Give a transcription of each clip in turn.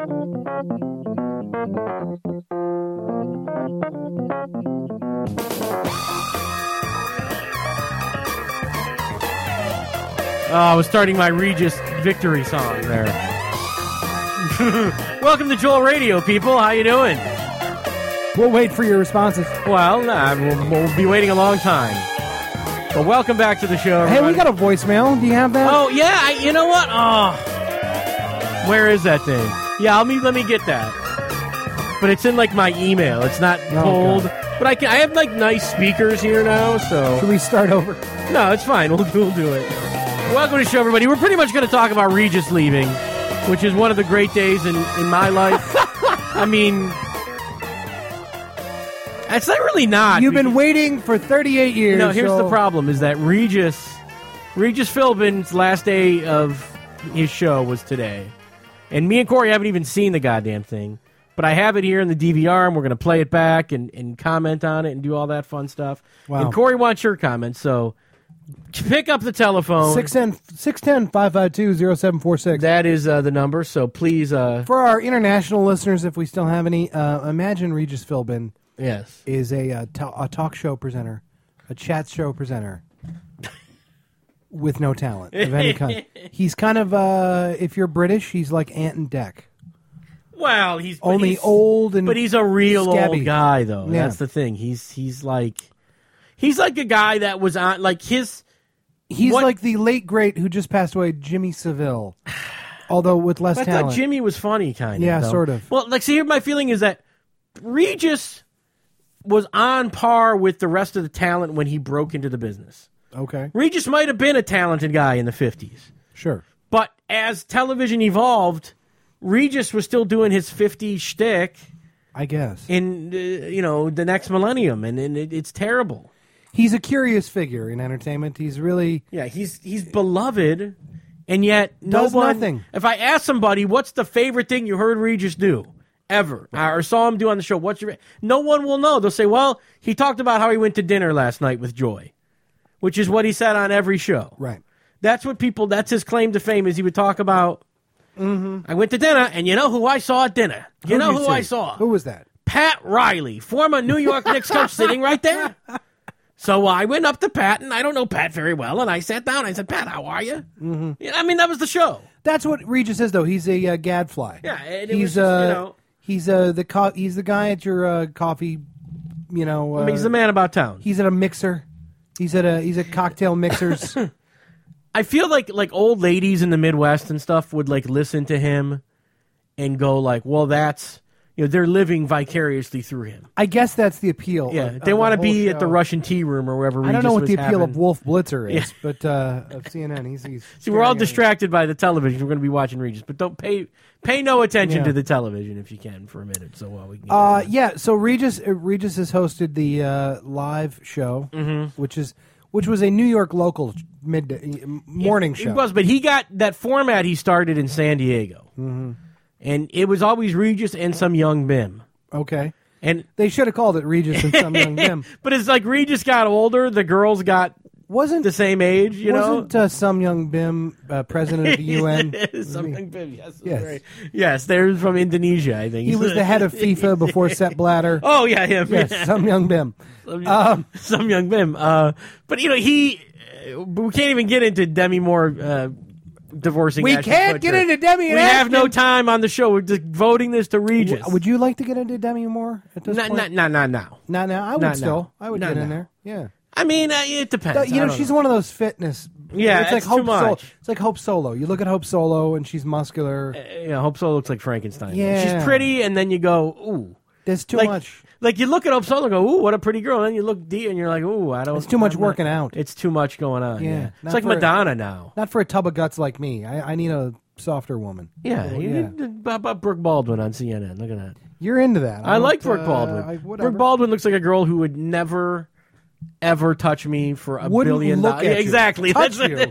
Oh, I was starting my Regis victory song there. Welcome to Joel Radio, people. How you doing? We'll wait for your responses. Well, we'll be waiting a long time. But welcome back to the show, everybody. Hey, we got a voicemail. Do you have that? Oh, yeah. You know what? Oh, where is that thing? Yeah, let me get that. But it's in, like, my email. It's not pulled. God. But I have, like, nice speakers here now, so... Should we start over? No, it's fine. We'll do it. Welcome to the show, everybody. We're pretty much going to talk about Regis leaving, which is one of the great days in my life. I mean, it's not really not. You've been waiting for 38 years. No, here's the problem, is that Regis Philbin's last day of his show was today. And me and Corey haven't even seen the goddamn thing. But I have it here in the DVR, and we're going to play it back and comment on it and do all that fun stuff. Wow. And Corey wants your comments, so... pick up the telephone. 610-552-0746. That is the number, so please... For our international listeners, if we still have any, imagine Regis Philbin is a talk show presenter, a chat show presenter with no talent of any kind. He's kind of, if you're British, he's like Ant and Dec. Well, he's old and but he's a real scabby. Old guy, though. Yeah. That's the thing. He's like a guy that was on like his. He's like the late great who just passed away, Jimmy Savile, although with less I talent. thought Jimmy was funny, kind of. Yeah, though. sort of. Well, like, see, here my feeling is that Regis was on par with the rest of the talent when he broke into the business. Okay, Regis might have been a talented guy in the 50s. sure, but as television evolved, Regis was still doing his 50s shtick. I guess in the next millennium, and it's terrible. He's a curious figure in entertainment. He's really he's beloved, and yet does nothing. If I ask somebody, what's the favorite thing you heard Regis do ever, or saw him do on the show, no one will know. They'll say, well, he talked about how he went to dinner last night with Joy, which is what he said on every show. Right. That's his claim to fame, is he would talk about, I went to dinner, and you know who I saw at dinner? You know who I saw? Who was that? Pat Riley, former New York Knicks coach, sitting right there. So I went up to Pat, and I don't know Pat very well, and I sat down. I said, Pat, how are you? Mm-hmm. Yeah, I mean, that was the show. That's what Regis is, though. He's a gadfly. Yeah, and he's he's the guy at your coffee. I mean, he's the man about town. He's at a mixer. He's at cocktail mixers. I feel like old ladies in the Midwest and stuff would like listen to him and go like, well, that's. They're living vicariously through him. I guess that's the appeal. Yeah, they want to be at the Russian tea room or wherever. I don't know what the appeal of Wolf Blitzer is, but of CNN, he's see, we're all distracted by the television. We're going to be watching Regis, but don't pay no attention to the television if you can for a minute. So we can. So Regis has hosted the live show, which was a New York local midday morning show. It was, but he got that format he started in San Diego. Mm-hmm. And it was always Regis and some young Bim. Okay. And they should have called it Regis and some young Bim. But it's like Regis got older, the girls got the same age, Wasn't some young Bim president of the UN? Some young Bim, yes. Yes. Yes, they're from Indonesia, I think. He was the head of FIFA before Sepp Blatter. Oh, yeah, him. Yes, some young Bim. Some young Bim. But, we can't even get into Demi Moore divorcing. We can't get into Demi. We have no time on the show. We're just voting this to Regis. Would you like to get into Demi Moore at this point? Not now. Not now. I would still. I would get in there. Yeah. I mean, it depends. She's one of those fitness. Yeah, it's like Hope too much. It's like Hope Solo. You look at Hope Solo, and she's muscular. Hope Solo looks like Frankenstein. Yeah. She's pretty, and then you go, ooh. There's too much. Like, you look at Hope Solo and go, ooh, what a pretty girl. And then you look deep and you're like, ooh, I don't. It's too much working out. It's too much going on. Yeah. It's Not like for Madonna now. Not for a tub of guts like me. I need a softer woman. Yeah. About Brooke Baldwin on CNN. Look at that. You're into that. I like Brooke Baldwin. Brooke Baldwin looks like a girl who would never, ever touch me for $1 billion. Look at you. Exactly. Touch you.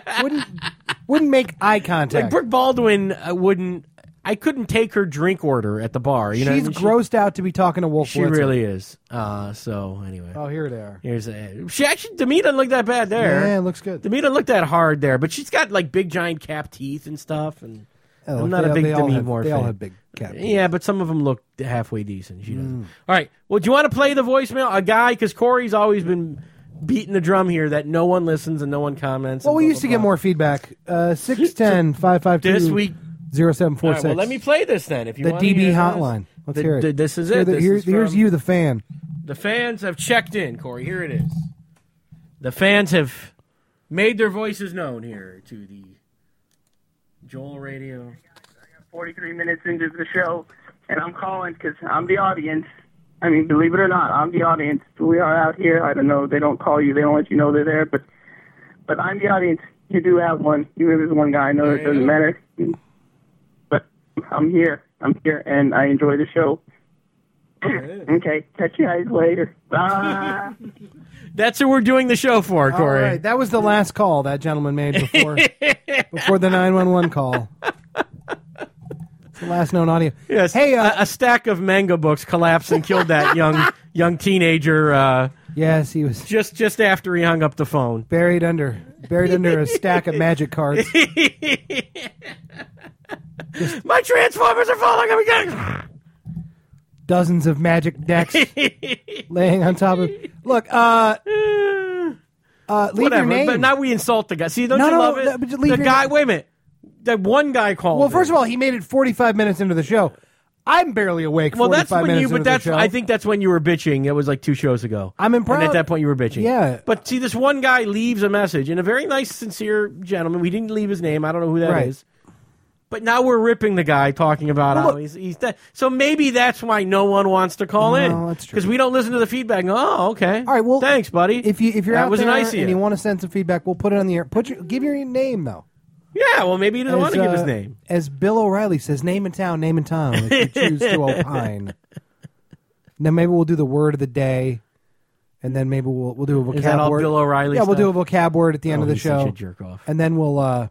Wouldn't make eye contact. Like Brooke Baldwin wouldn't. I couldn't take her drink order at the bar. She's grossed out to be talking to Wolf Blitzer. She really is. So anyway. Oh, here they are. She actually, Demi doesn't look that bad there. Yeah, it looks good. Demi doesn't look that hard there, but she's got like big giant cap teeth and stuff. And I'm not a big Demi Moore fan. They all have big cat. Yeah, but some of them look halfway decent. She doesn't. All right. Well, do you want to play the voicemail? A guy, because Corey's always been beating the drum here that no one listens and no one comments. Well, we used to get more feedback. 610-552. This week. 0746. Right, well, let me play this then. If you the want DB hotline. Let's hear it. This is it. Here's you, the fan. The fans have checked in, Corey. Here it is. The fans have made their voices known here to the Joel Radio. 43 minutes into the show, and I'm calling because I'm the audience. I mean, believe it or not, I'm the audience. We are out here. I don't know. They don't call you. They don't let you know they're there, but I'm the audience. You do have one. Even if there's one guy, I know it doesn't matter. But I'm here, and I enjoy the show. Okay, catch you guys later. Bye. That's who we're doing the show for, Corey. All right, that was the last call that gentleman made before the 911 call. It's the last known audio. Yes. Hey, a stack of manga books collapsed and killed that young teenager. Yes, he was just after he hung up the phone, buried under a stack of magic cards. My Transformers are falling again. Dozens of magic decks laying on top of. Look, leave whatever, your name. But now we insult the guy. See, don't you love it? The guy. Wait a minute. That one guy called. Well, first of all, he made it 45 minutes into the show. I'm barely awake. Well, 45 minutes into the show. I think that's when you were bitching. It was like 2 shows ago. I'm impressed. And at that point, you were bitching. Yeah. But see, this one guy leaves a message, and a very nice, sincere gentleman. We didn't leave his name. I don't know who that is. But now we're ripping the guy, talking about how he's dead. So maybe that's why no one wants to call in. That's true. Because we don't listen to the feedback and go, oh, okay. All right, well, thanks, buddy. If you're that out was there nice and you want to send some feedback, we'll put it on the air. Give your name, though. Yeah, well, maybe he doesn't want to give his name. As Bill O'Reilly says, name and town, if you choose to opine. Then maybe we'll do the word of the day, and then maybe we'll do a vocab word. Is that all Bill O'Reilly Yeah, stuff? we'll do a vocab word at the end of the he's show. such a jerk off. And then we'll...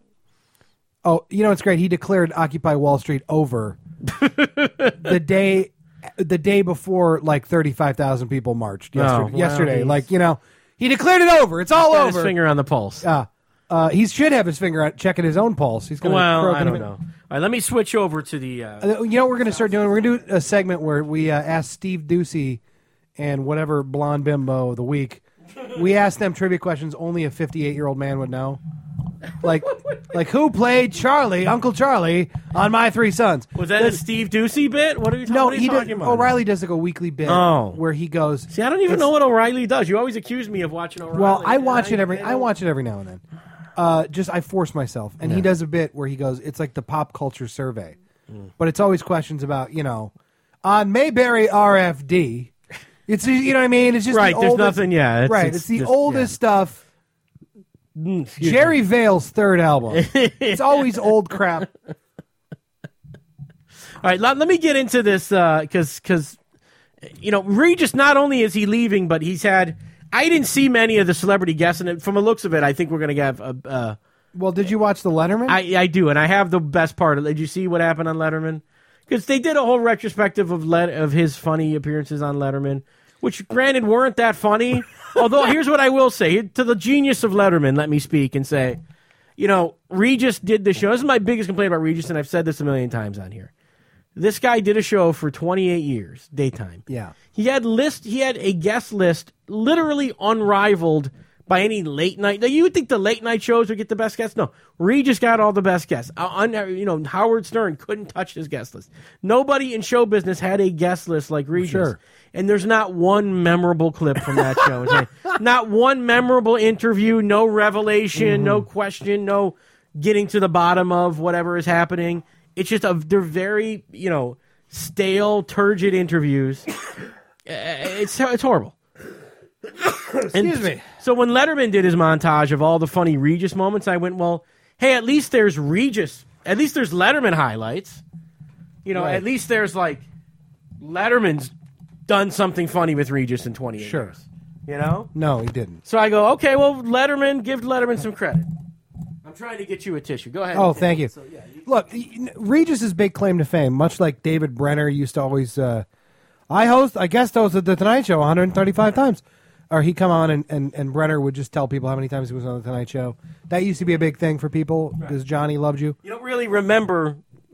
it's great. He declared Occupy Wall Street over the day before, like 35,000 people marched yesterday. He declared it over. It's all over. His finger on the pulse. He should have his finger out checking his own pulse. He's going to. I don't know. All right, let me switch over to the. You know what we're going to start doing? We're going to do a segment where we ask Steve Ducey and whatever blonde bimbo of the week. We ask them trivia questions only a 58-year-old man would know. Like who played Charlie, Uncle Charlie, on My Three Sons? Was that a Steve Ducey bit? What are you talking about? O'Reilly does like a weekly bit where he goes. See, I don't even know what O'Reilly does. You always accuse me of watching O'Reilly. Well, I watch it every now and then. I force myself, and he does a bit where he goes. It's like the pop culture survey, but it's always questions about on Mayberry RFD. It's what I mean. It's just right. The there's oldest, nothing. Yeah, it's the oldest stuff. Jerry Vale's third album. It's always old crap. All right, let me get into this because Regis, not only is he leaving, but he's had. I didn't see many of the celebrity guests, and from the looks of it, I think we're going to have a. Well, did you watch the Letterman? I do, and I have the best part of it. Did you see what happened on Letterman? Because they did a whole retrospective of his funny appearances on Letterman, which, granted, weren't that funny. Although, here's what I will say. To the genius of Letterman, let me speak and say, Regis did the show. This is my biggest complaint about Regis, and I've said this a million times on here. This guy did a show for 28 years, daytime. Yeah. He had a guest list literally unrivaled by any late night. Now, you would think the late night shows would get the best guests. No, Regis got all the best guests. Howard Stern couldn't touch his guest list. Nobody in show business had a guest list like Regis. Sure. And there's not one memorable clip from that show. Not one memorable interview, no revelation, no question, no getting to the bottom of whatever is happening. It's just they're very, stale, turgid interviews. It's horrible. Excuse me. So when Letterman did his montage of all the funny Regis moments, I went, well, hey, at least there's Regis. At least there's Letterman highlights. Right. At least there's Letterman's done something funny with Regis in 28 years. No, he didn't. So I go, okay, well, give Letterman some credit. I'm trying to get you a tissue. Go ahead. Oh, thank you. So, look, Regis's big claim to fame, much like David Brenner used to always, I guest hosted The Tonight Show 135 times. Or he'd come on and Brenner would just tell people how many times he was on The Tonight Show. That used to be a big thing for people because Johnny loved you. You don't really remember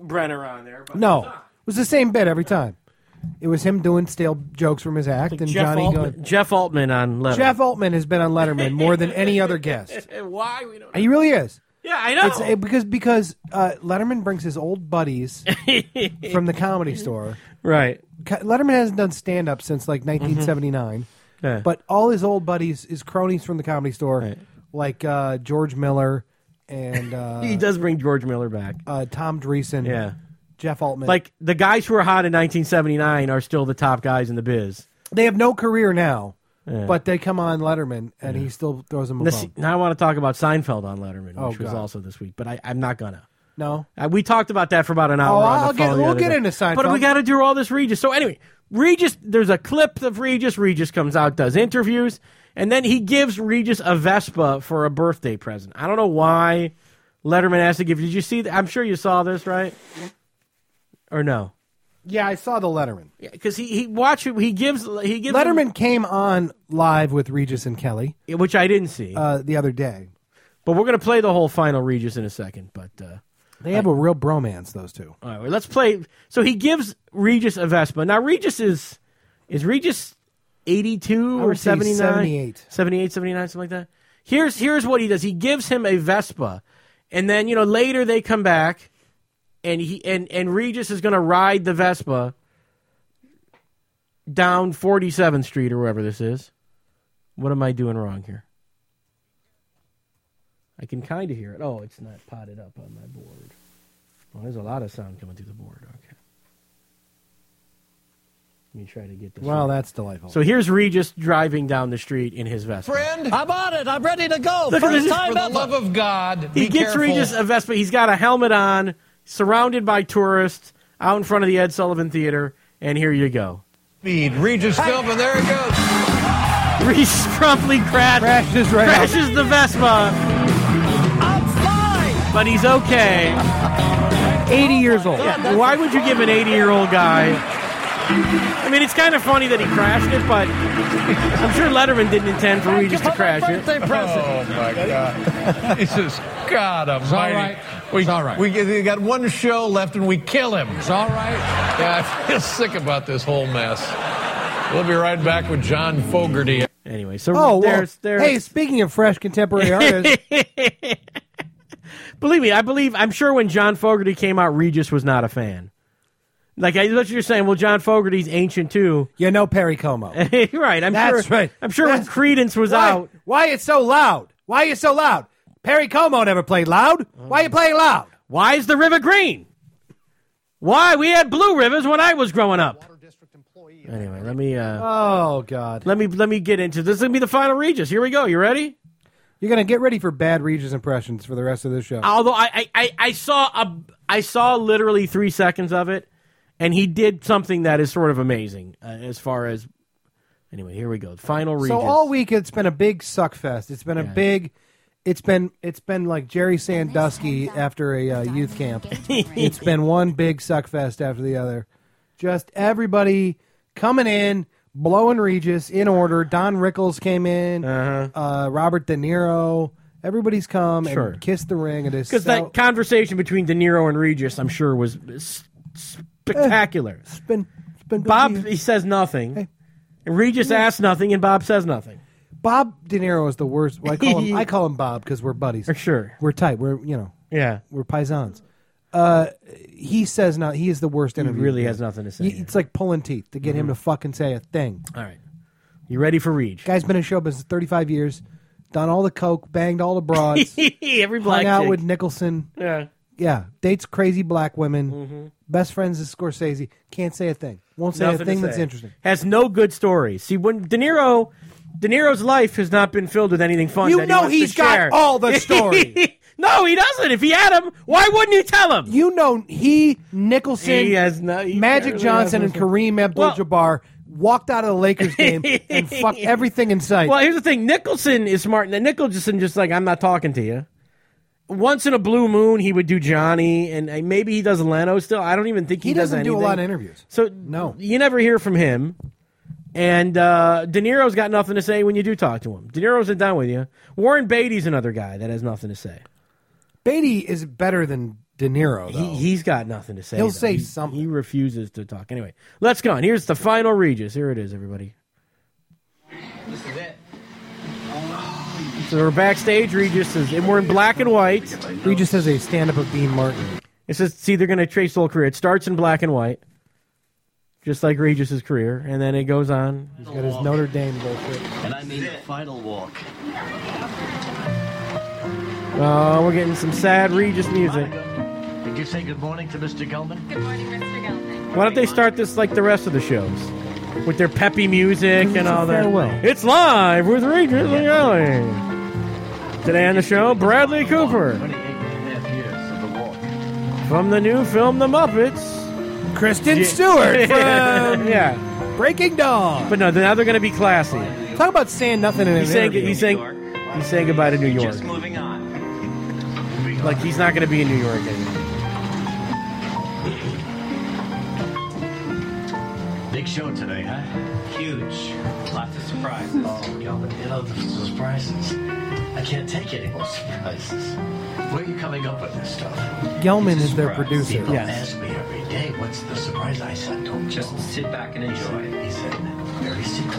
Brenner on there. But No, it was the same bit every time. It was him doing stale jokes from his act, and Johnny going. Jeff Altman on Letterman. Jeff Altman has been on Letterman more than any other guest. Why? We don't know. He really is. Yeah, I know. It's because Letterman brings his old buddies from the Comedy Store. Right. Letterman hasn't done stand-up since like 1979. Yeah. But all his old buddies, his cronies from the Comedy Store, Right. like George Miller and He does bring George Miller back. Tom Dreesen, Yeah. Jeff Altman. Like, the guys who were hot in 1979 are still the top guys in the biz. they have no career now, Yeah. but they come on Letterman, and he still throws them a bone. Now I want to talk about Seinfeld on Letterman, Oh, which was God. also this week, but I'm not going to. No? We talked about that for about an hour. Oh, on the phone the we'll other get day. into Seinfeld. But we got to do all this Regis. So anyway, Regis, there's a clip of Regis. Regis comes out, does interviews, and then he gives Regis a Vespa for a birthday present. I don't know why Letterman has to give. Did you see that? I'm sure you saw this, right? Or no? Yeah, I saw the Letterman. Yeah, because he watch it. He gives Letterman came on live with Regis and Kelly, which I didn't see. the other day. But we're going to play the whole final Regis in a second. But They have a real bromance, those two. all right, well, let's play. So he gives Regis a Vespa. Now Regis is Regis 82 I or would say 79? 78. 78, 79, something like that. Here's what he does. He gives him a Vespa, and then later they come back, and and Regis is going to ride the Vespa down 47th Street or wherever this is. What am I doing wrong here? I can kind of hear it. Oh, it's not potted up on my board. Oh, there's a lot of sound coming through the board. Okay. Let me try to get this. Well, right. that's delightful. So here's Regis driving down the street in his Vespa. Friend, I'm on it. I'm ready to go. Look at First this. time for the ever. love of God, He be gets careful. Regis a Vespa. He's got a helmet on, surrounded by tourists, out in front of the Ed Sullivan Theater, and here you go. Speed. Regis Philbin, there he goes. Regis promptly crashes the Vespa, I'm fine. but he's okay. 80 years old. Yeah, why would you give an 80-year-old guy? I mean, it's kind of funny that he crashed it, but I'm sure Letterman didn't intend for Regis to crash it. Birthday present. Oh, my God. Jesus, God almighty. all right. It's all right. We got one show left, and we kill him. It's all right. Yeah, I feel sick about this whole mess. We'll be right back with John Fogerty. Anyway, so Oh, well, there's hey, speaking of fresh contemporary artists, Believe me, I'm sure when John Fogerty came out, Regis was not a fan. Like, what you're saying, well, John Fogerty's ancient too. you know Perry Como. Right, That's right. I'm sure when Creedence was out. Why it's so loud? Why are you so loud? Perry Como never played loud. Why are you playing loud? Why is the river green? Why? We had blue rivers when I was growing up. Anyway, let me Oh, God. let me get into this. Is gonna be the final Regis. Here we go. You ready? You're going to get ready for bad Regis impressions for the rest of this show. Although I saw literally 3 seconds of it, and he did something that is sort of amazing as far as. Anyway, here we go. Final Regis. So all week it's been a big suck fest. It's been a Yeah. big. It's been like Jerry Sandusky after a youth camp. It's been one big suck fest after the other. Just everybody coming in, blowing Regis in order. Don Rickles came in. Robert De Niro. Everybody's come Sure. and kissed the ring. Because that conversation between De Niro and Regis, I'm sure, was spectacular. It's been Bob, busy. he says nothing. Hey. And Regis asks nothing, and Bob says nothing. Bob De Niro is the worst. Well, I call him Bob because we're buddies. For sure. We're tight. We're Yeah. we're paisans. He says not. He is the worst He interview. really has nothing to say. It's like pulling teeth to get him to fucking say a thing. All right. You ready for Reg? Guy's been in show business 35 years, done all the coke, banged all the broads, Every black hung out chick. with Nicholson. Yeah. Yeah, dates crazy black women. Best friends is Scorsese. Can't say a thing. Won't say Nothing a to thing that's say. interesting. Has no good stories. See, when De Niro's life has not been filled with anything fun. You that know he wants he's to got share. all the story. No, he doesn't. If he had him, why wouldn't he tell him? You know Nicholson, He has no. he Magic barely Johnson, has and no- Kareem Abdul-Jabbar walked out of the Lakers game and fucked everything in sight. Well, here's the thing. Nicholson is smart. And Nicholson just like, I'm not talking to you. Once in a blue moon, he would do Johnny, and maybe he does Leno still. I don't even think he does doesn't do a anything. lot of interviews. So No. you never hear from him. And De Niro's got nothing to say when you do talk to him. De Niro's down with you. Warren Beatty's another guy that has nothing to say. Beatty is better than De Niro, though. He's got nothing to say. He'll though. say something. He refuses to talk. Anyway, let's go on. Here's the final Regis. Here it is, everybody. This is it. So we're backstage. Regis is, and we're in black and white. Regis has a stand-up of Dean Martin. It says, see, they're going to trace the whole career. It starts in black and white, just like Regis's career, and then it goes on. He's got his Notre Dame bullshit. And I mean the final walk. Oh, we're getting some sad Regis music. Did you say good morning to Mr. Gelman? Good morning, Mr. Gelman. Why don't they start this like the rest of the shows? With their peppy music and all that. farewell. It's live with Regis and Gelman. Today on the show, Bradley Cooper. 28.5 years of the walk. From the new film The Muppets. Kristen Stewart from Yeah. Breaking Dawn. But no, now they're going to be classy. Talk about saying nothing in an interview. He's saying goodbye to New York. Just moving on. Like he's not going to be in New York anymore. Big show today, huh? Huge. Lots of surprises. Oh, Gelman, you know, the surprises. I can't take any more surprises. Where are you coming up with this stuff? Gelman It's a is their surprise. producer. People Yes. ask me every day, what's the surprise? I said, don't just sit back and enjoy. He said, very secret.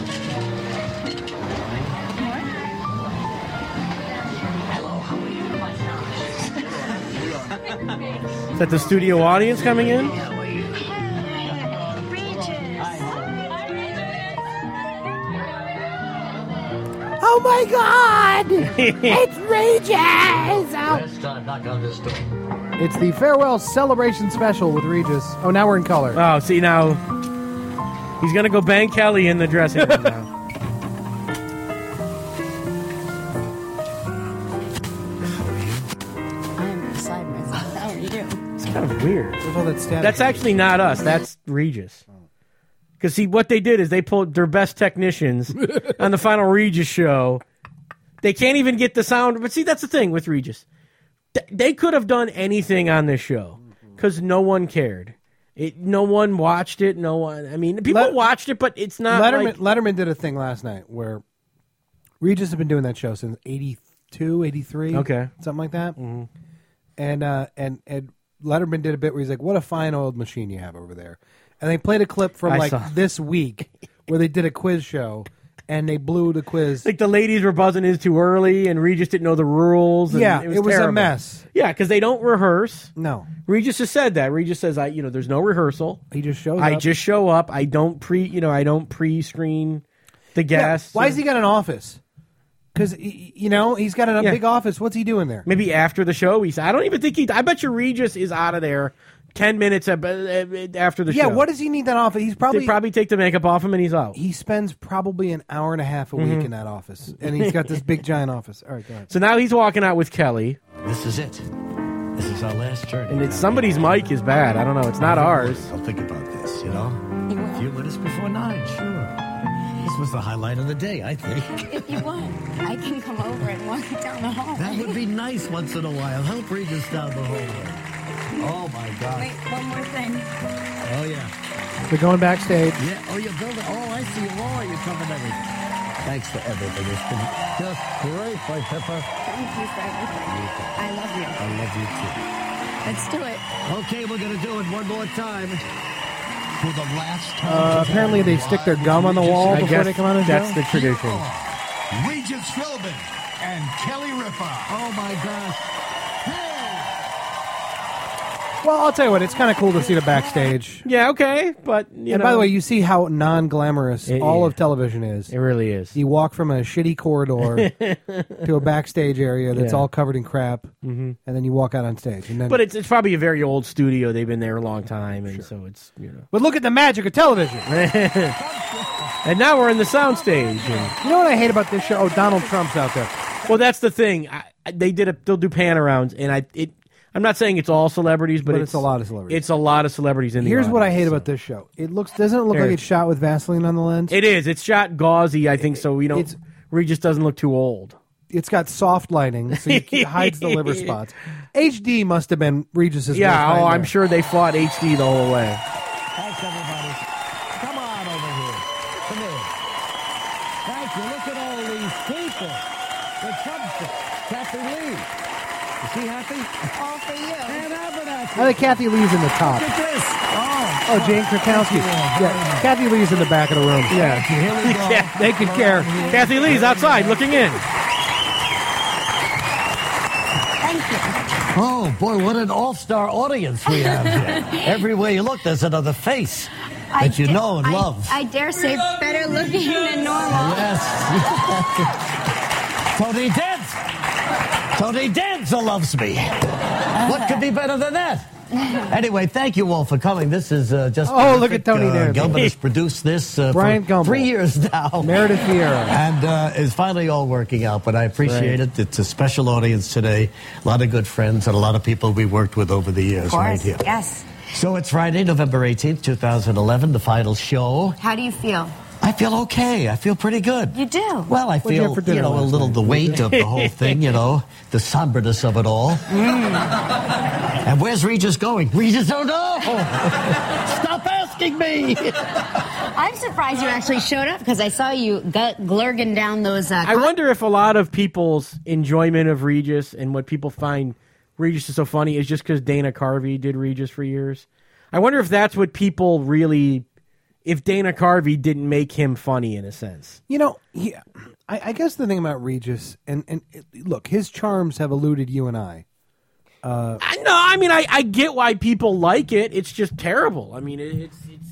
Hello, how are you? Is that the studio audience coming in? How are you? Oh my God! It's Regis! Last time, knock on this door. It's the farewell celebration special with Regis. Oh, now we're in color. Oh, see now, he's going to go bang Kelly in the dressing room now. I'm beside myself. How are you? It's kind of weird. There's all that static. That's actually not us. That's Regis. Because see, what they did is they pulled their best technicians on the final Regis show. They can't even get the sound. But see, that's the thing with Regis. They could have done anything on this show because no one cared. No one watched it. No one. I mean, people watched it, but it's not. Letterman did a thing last night where Regis has been doing that show since 82, 83. Okay. Something like that. Mm-hmm. And Letterman did a bit where he's like, what a fine oiled machine you have over there. And they played a clip from this week where they did a quiz show and they blew the quiz. Like the ladies were buzzing in too early and Regis didn't know the rules. And Yeah, it was terrible. a mess. Yeah, because they don't rehearse. No. Regis has said that. Regis says, there's no rehearsal. He just shows up. I just show up. I don't pre-screen the guests. Why has he got an office? Because, he's got a big office. What's he doing there? Maybe after the show. I don't even think I bet you Regis is out of there 10 minutes after the show. Yeah, what does he need that office? They probably take the makeup off him and he's out. He spends probably an hour and a half a week in that office. And he's got this big, giant office. All right, go ahead. So now he's walking out with Kelly. This is it. This is our last journey. And somebody's mic is bad. I don't know. It's not ours. I'll think about this, A few minutes before 9, sure. This was the highlight of the day, I think. If you want, I can come over and walk down the hall. That would be nice once in a while. Help Regis down the hallway. Oh, my God. Wait, one more thing. Oh, yeah. They're going backstage. Yeah. Oh, you're building. Oh, I see. Laura, you covered everything. Thanks for everything. It's been just great, White Pepper. Thank you for everything. I love you. I love you, too. Let's do it. Okay, we're going to do it one more time. For the last time. Apparently they stick their gum on the wall I before guess they come on the show. that's the tradition. Regis Philbin and Kelly Ripa. Oh, my gosh. Well, I'll tell you what, it's kind of cool to see the backstage. Yeah, okay. But, And by the way, you see how non-glamorous all of television is. It really is. You walk from a shitty corridor to a backstage area that's Yeah. all covered in crap, and then you walk out on stage. And then, But it's probably a very old studio. They've been there a long time, and so it's, But look at the magic of television. And now we're in the soundstage. And, You know what I hate about this show? Oh, Donald Trump's out there. well, that's the thing. They'll do pan-arounds, and I'm not saying it's all celebrities, but it's a lot of celebrities. It's a lot of celebrities in the Here's what I audience, hate so. about this show. Doesn't it look like Here. it's shot with Vaseline on the lens? It is. It's shot gauzy, I think, so Regis doesn't look too old. It's got soft lighting, so it hides the liver spots. HD must have been Regis's worst Yeah, nightmare. I'm sure they fought HD the whole way. Thanks, everybody. Come on over here. Come here. Thank you. Look at all these people. The Trumpster. Kathy Lee. Is she happy? All for you. And I think Kathy Lee's in the top. Look at this. Oh, Jane Krakowski. Yeah, Kathy Lee's in the back of the room. Yeah. Here we go. Yeah, they could care. Kathy Lee's outside looking in. Thank you. Oh, boy, what an all-star audience we have here. Everywhere you look, there's another face that you know and love. I dare say better looking than normal. Yes. Tony Danza. Tony Danza loves me. What could be better than that? Anyway, thank you all for coming. This is just look at Tony Danza. Gilbert has produced this Brian for Gumbel. 3 years now. Meredith Vieira. And it's finally all working out, but I appreciate it. It's a special audience today. A lot of good friends and a lot of people we worked with over the years Of course, right here. yes. So it's Friday, November 18th, 2011, the final show. How do you feel? I feel okay. I feel pretty good. You do? Well, I What'd you feel, have for dinner a last little night? the weight of the whole thing, the somberness of it all. And where's Regis going? Regis, don't know. Stop asking me. I'm surprised you actually showed up because I saw you glurging down those. I wonder if a lot of people's enjoyment of Regis and what people find Regis is so funny is just because Dana Carvey did Regis for years. I wonder if that's what people really... If Dana Carvey didn't make him funny in a sense. I guess the thing about Regis, and look, his charms have eluded you and I. I get why people like it. It's just terrible. I mean, it's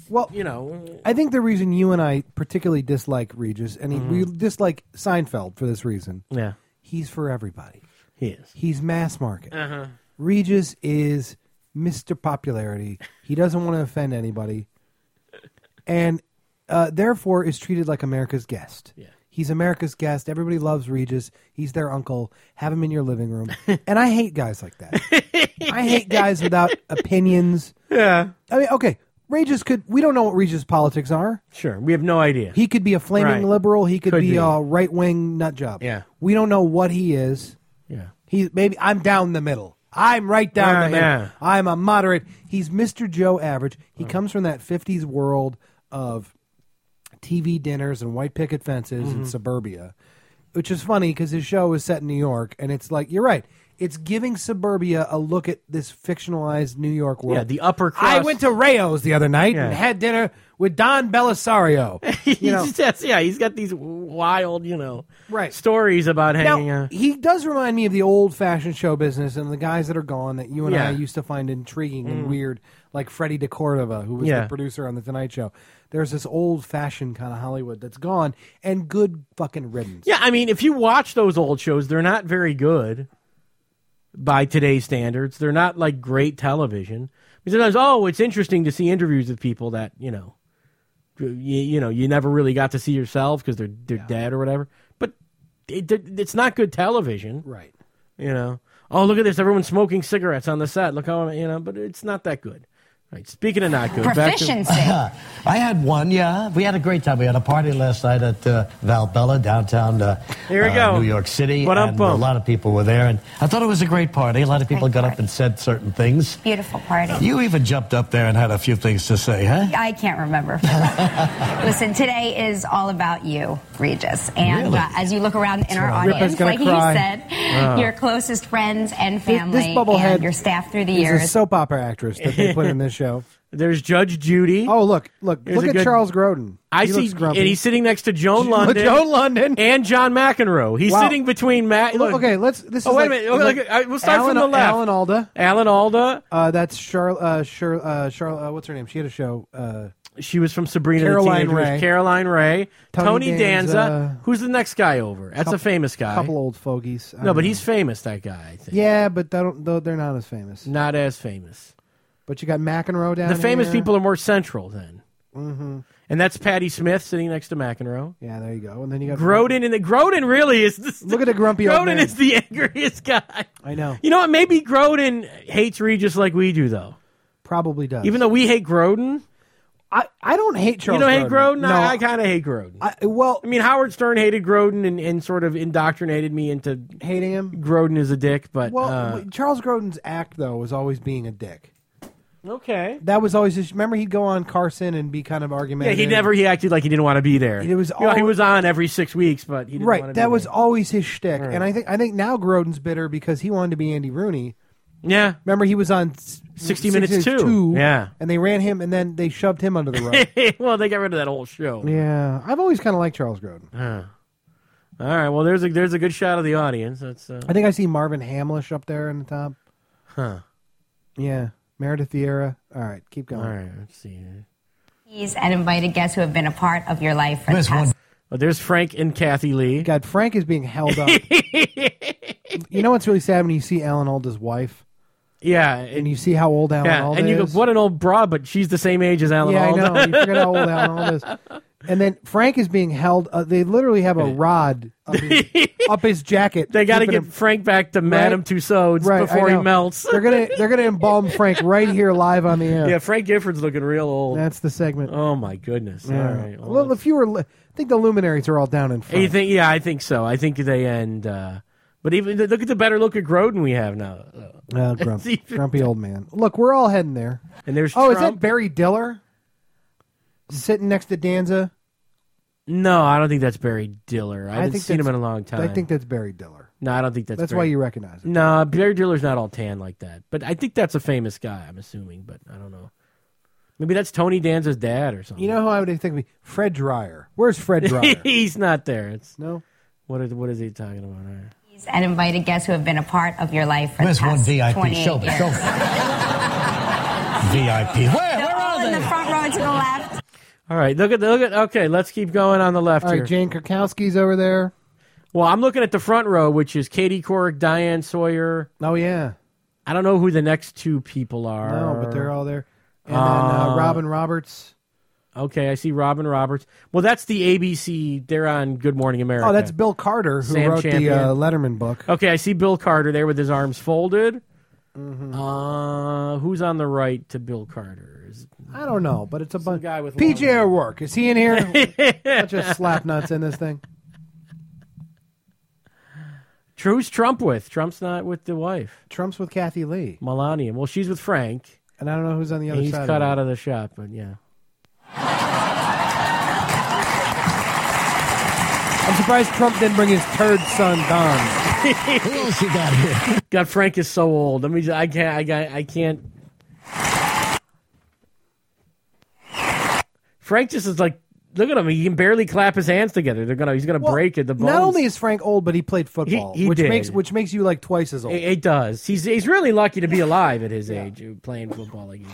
I think the reason you and I particularly dislike Regis, and we dislike Seinfeld for this reason. Yeah. He's for everybody. He is. He's mass market. Uh-huh. Regis is Mr. Popularity. He doesn't want to offend anybody. And therefore is treated like America's guest. Yeah. He's America's guest. Everybody loves Regis. He's their uncle. Have him in your living room. And I hate guys like that. I hate guys without opinions. Yeah. I mean, okay, Regis we don't know what Regis' politics are. Sure. We have no idea. He could be a flaming liberal. He could be a right-wing nut job. Yeah. We don't know what he is. Yeah. Maybe I'm down the middle. I'm right down the middle. Yeah. I'm a moderate. He's Mr. Joe Average. He comes from that 50s world of TV dinners and white picket fences and suburbia, which is funny because his show is set in New York, and it's like, you're right, it's giving suburbia a look at this fictionalized New York world. Yeah, the upper crust. I went to Rayo's the other night and had dinner with Don Belisario. He's got these wild, stories about hanging out. He does remind me of the old-fashioned show business and the guys that are gone that you and I used to find intriguing and weird, like Freddie DeCordova, who was the producer on The Tonight Show. There's this old-fashioned kind of Hollywood that's gone, and good fucking riddance. Yeah, I mean, if you watch those old shows, they're not very good by today's standards. They're not like great television. Sometimes, it's interesting to see interviews with people that, you never really got to see yourself because they're dead or whatever. But it's not good television. Right. Look at this. Everyone's smoking cigarettes on the set. Look how, but it's not that good. Right. Speaking of not good. Proficiency. I had one, yeah. We had a great time. We had a party last night at Valbella, downtown Here we go. New York City. And Ba-dum-bum. a lot of people were there. And I thought it was a great party. A lot of people got up and said certain things. Beautiful party. You even jumped up there and had a few things to say, huh? I can't remember. Listen, today is all about you, Regis. And Really? as you look around in our Ripper's audience, gonna like cry. he said, your closest friends and family This bubblehead and your staff through the is a years. soap opera actress that they put in this show. There's Judge Judy. Oh, look at good- Charles Grodin. I He see, looks grumpy. and he's sitting next to Joan London. Joan London. And John McEnroe. He's Wow. sitting between Matt. Look, okay, let's. This is wait like, a minute. like We'll start Alan, from the left. Alan Alda. Alan Alda. That's Charlotte. What's her name? She had a show. She was from Sabrina Caroline the Teenager Witch. Ray. Caroline Ray. Tony Tony Danza. Danza. Who's the next guy over? That's a famous guy. Couple old fogies. I No, don't but know. he's famous, that guy, I think. Yeah, but they're not as famous. Not as famous. But you got McEnroe down The famous here. people are more central then. Mm-hmm. And that's Patty Smith sitting next to McEnroe. Yeah, there you go. And then you got Grodin, and Grodin really is. Look at the grumpy old Grodin man. is the angriest guy. I know. You know what? Maybe Grodin hates Regis like we do, though. Probably does. Even though we hate Grodin. I don't hate Charles. You don't hate Grodin? No, I kind of hate Grodin. I mean, Howard Stern hated Grodin and sort of indoctrinated me into hating him. Grodin is a dick, but Charles Grodin's act though was always being a dick. Okay. That was always his. Remember, he'd go on Carson and be kind of Yeah, argumentative. he acted like he didn't want to be there. It was he was on every 6 weeks, but he didn't want to right. be That was there. always his shtick, Right. and I think now Groden's bitter because he wanted to be Andy Rooney. Yeah. Remember, he was on 60 Minutes too. Yeah. and they ran him, and then they shoved him under the rug. Well, they got rid of that whole show. Yeah, I've always kind of liked Charles Grodin. All right. Well, there's a good shot of the audience. That's. I think I see Marvin Hamlish up there in the top. Huh. Yeah, Meredith Vieira. All right, keep going. All right. Let's see. And invited guests who have been a part of your life for the past. Well, there's Frank and Kathy Lee. God, Frank is being held up. You know what's really sad when you see Alan Alda's wife? Yeah, and you see how old Alan Alda and you is. go, what an old broad, but she's the same age as Alan Yeah, Alda. I know. You forget how old Alan Alda is. And then Frank is being held. They literally have a rod up his jacket. They got to keeping get him- Frank back to Madame Tussauds before I he know. melts. They're gonna embalm Frank right here live on the air. Yeah, Frank Gifford's looking real old. That's the segment. Oh my goodness! Yeah. All right. Well, if you were, I think the luminaries are all down in front. You think? Yeah, I think so. I think they end. But even look at the better look at Grodin we have now. Grumpy old man. Look, we're all heading there. And there's is that Trump. Barry Diller sitting next to Danza? No, I don't think that's Barry Diller. I haven't think seen him in that's- a long time. I think that's Barry Diller. No, I don't think that's. That's Barry. why you recognize him. No, Barry Diller's not all tan like that. But I think that's a famous guy. I'm assuming, but I don't know. Maybe that's Tony Danza's dad or something. You know who I would think would be Fred Dreyer. Where's Fred Dreyer? He's not there. It's no. What is he talking about? All right. And invited guests who have been a part of your life for Where's the one past VIP? 28 Show me. years. Show me. VIP. They're all in the front row to the left. All right, look at. Okay, let's keep going on the left All here. right, Jane Krakowski's over there. Well, I'm looking at the front row, which is Katie Couric, Diane Sawyer. Oh yeah. I don't know who the next two people are. No, but they're all there. And then Robin Roberts. Okay, I see Robin Roberts. Well, that's the ABC. They're on Good Morning America. Oh, that's Bill Carter, who Sam wrote Champion. the Letterman book. Okay, I see Bill Carter there with his arms folded. Mm-hmm. Who's on the right to Bill Carter? I don't know, but it's a bunch. guy with PJ long- O'Rourke. Is he in here? Bunch of slap nuts in this thing. Who's Trump with? Trump's not with the wife. Trump's with Kathy Lee. Melania. Well, she's with Frank. And I don't know who's on the other He's side. cut out of the shot, but yeah. I'm surprised Trump didn't bring his turd son Don. Who else you got here? God, Frank is so old. I mean, I can't. Frank just is like, look at him. He can barely clap his hands together. He's gonna break it. The bones. Not only is Frank old, but he played football, He which did. makes you like twice as old. It does. He's really lucky to be alive at his age, playing football like he did.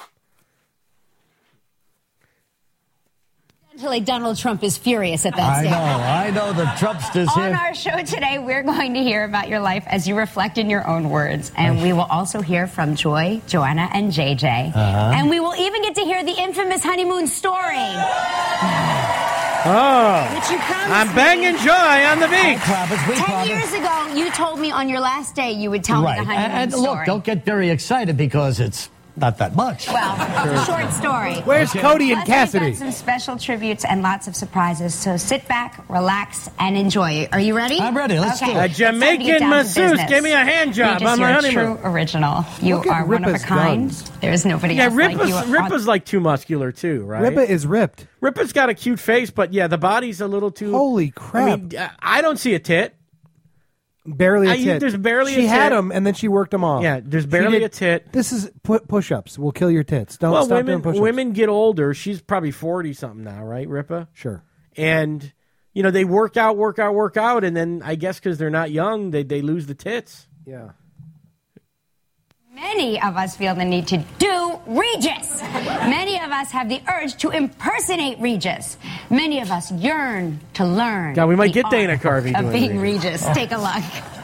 Until Donald Trump is furious at that I statement. I know the Trumpsters On here. our show today, we're going to hear about your life as you reflect in your own words. And we will also hear from Joy, Joanna, and JJ. And we will even get to hear the infamous honeymoon story. Oh, Which you promised I'm me. banging Joy on the beach. 10 years ago, you told me on your last day you would tell me Right. the honeymoon And story. look, don't get very excited because it's not that much. Well, it's a short story. Where's Cody and Plus, Cassidy? We've got some special tributes and lots of surprises. So sit back, relax, and enjoy. Are you ready? I'm ready. Let's do it. A It's time to get Jamaican down to masseuse business. gave me a hand job Regis, on my you're a honeymoon. true original. You Look at are one of a Ripa's kind. guns. There's nobody Yeah, else like you. Ripa's like too muscular too, right? Ripa is ripped. Ripa's got a cute face, but yeah, the body's a little too. Holy crap! I mean, I don't see a tit. Barely a tit. There's barely she a had tit. them, and then she worked them off. Yeah, there's She barely did- a tit. This is push-ups. Will kill your tits. Don't Well, stop doing push-ups. women get older. She's probably 40 something now, right, Ripa? Sure. And they work out, and then I guess because they're not young, they lose the tits. Yeah. Many of us feel the need to do Regis. Many of us have the urge to impersonate Regis. Many of us yearn to learn. God, we might the get Dana art Carvey of doing being Regis. Regis. Take a look.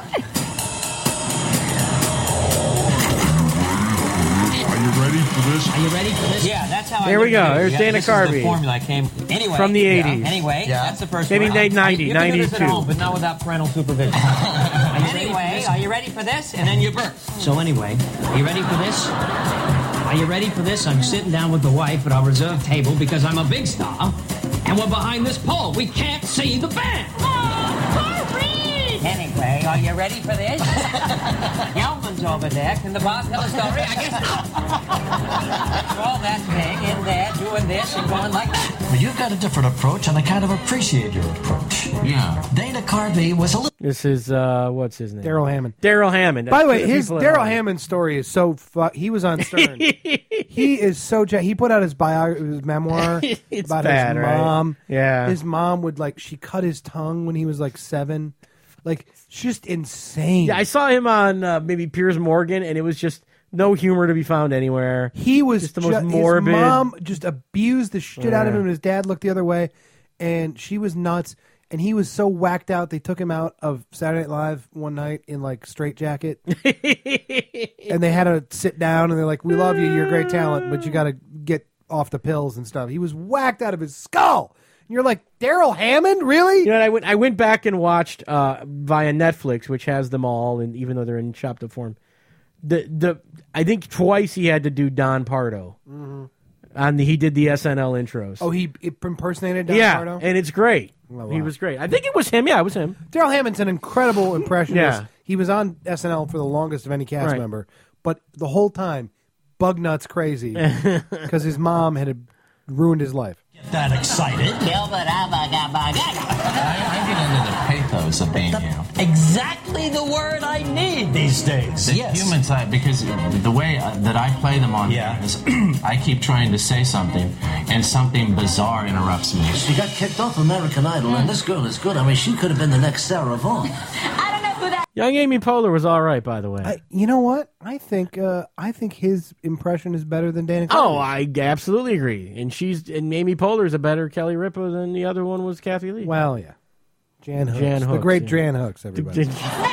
Are you ready for this? Are you ready for this? Yeah, that's how Here I we go. live. There's Yeah, Dana this is the Carvey. formula I came anyway From the yeah. 80s. Anyway, that's the first Maybe one. 90, You can do this at 92. home, but not without parental supervision. Anyway, are you ready for this? And then you burp. So anyway, are you ready for this? Are you ready for this? I'm sitting down with the wife at our reserved table because I'm a big star, and we're behind this pole. We can't see the band. Anyway, are you ready for this? Gelman's over there. Can the boss tell a story? I guess not. That's all that thing in there doing this and going like that. Well, you've got a different approach, and I kind of appreciate your approach. Yeah. Dana Carvey was a little... This is, what's his name? Daryl Hammond. Daryl Hammond. By the way, his Daryl Hammond story is so... he was on Stern. He is so... He put out his memoir It's about bad, his right? mom. Yeah. His mom would, she cut his tongue when he was, 7. Just insane. Yeah, I saw him on maybe Piers Morgan, and it was just no humor to be found anywhere. He was just the most morbid. His mom just abused the shit out of him, and his dad looked the other way, and she was nuts. And he was so whacked out, they took him out of Saturday Night Live one night in straitjacket, and they had to sit down, and they're like, "We love you, you're a great talent, but you got to get off the pills and stuff." He was whacked out of his skull. And you're like, Daryl Hammond, really? You know, I went back and watched via Netflix, which has them all, and even though they're in chopped up form, I think twice he had to do Don Pardo. Mm-hmm. He did the SNL intros. Oh, he impersonated Don Pardo? And it's great. Oh, wow. He was great. I think it was him. Yeah, it was him. Daryl Hammond's an incredible impressionist. Yeah. He was on SNL for the longest of any cast member, but the whole time, bug nuts crazy, because his mom had ruined his life. That excited. I get into the pathos of being you. Exactly the word I need these days. The human side, because the way that I play them on is I keep trying to say something, and something bizarre interrupts me. She got kicked off American Idol, and this girl is good. I mean, she could have been the next Sarah Vaughan. Young Amy Poehler was all right, by the way. You know what? I think his impression is better than Dana Carvey. Oh, I absolutely agree. And Amy Poehler is a better Kelly Ripa than the other one was Kathy Lee. Well, yeah. Jan Hooks. Jan The Hooks, great yeah. Jan Hooks, everybody.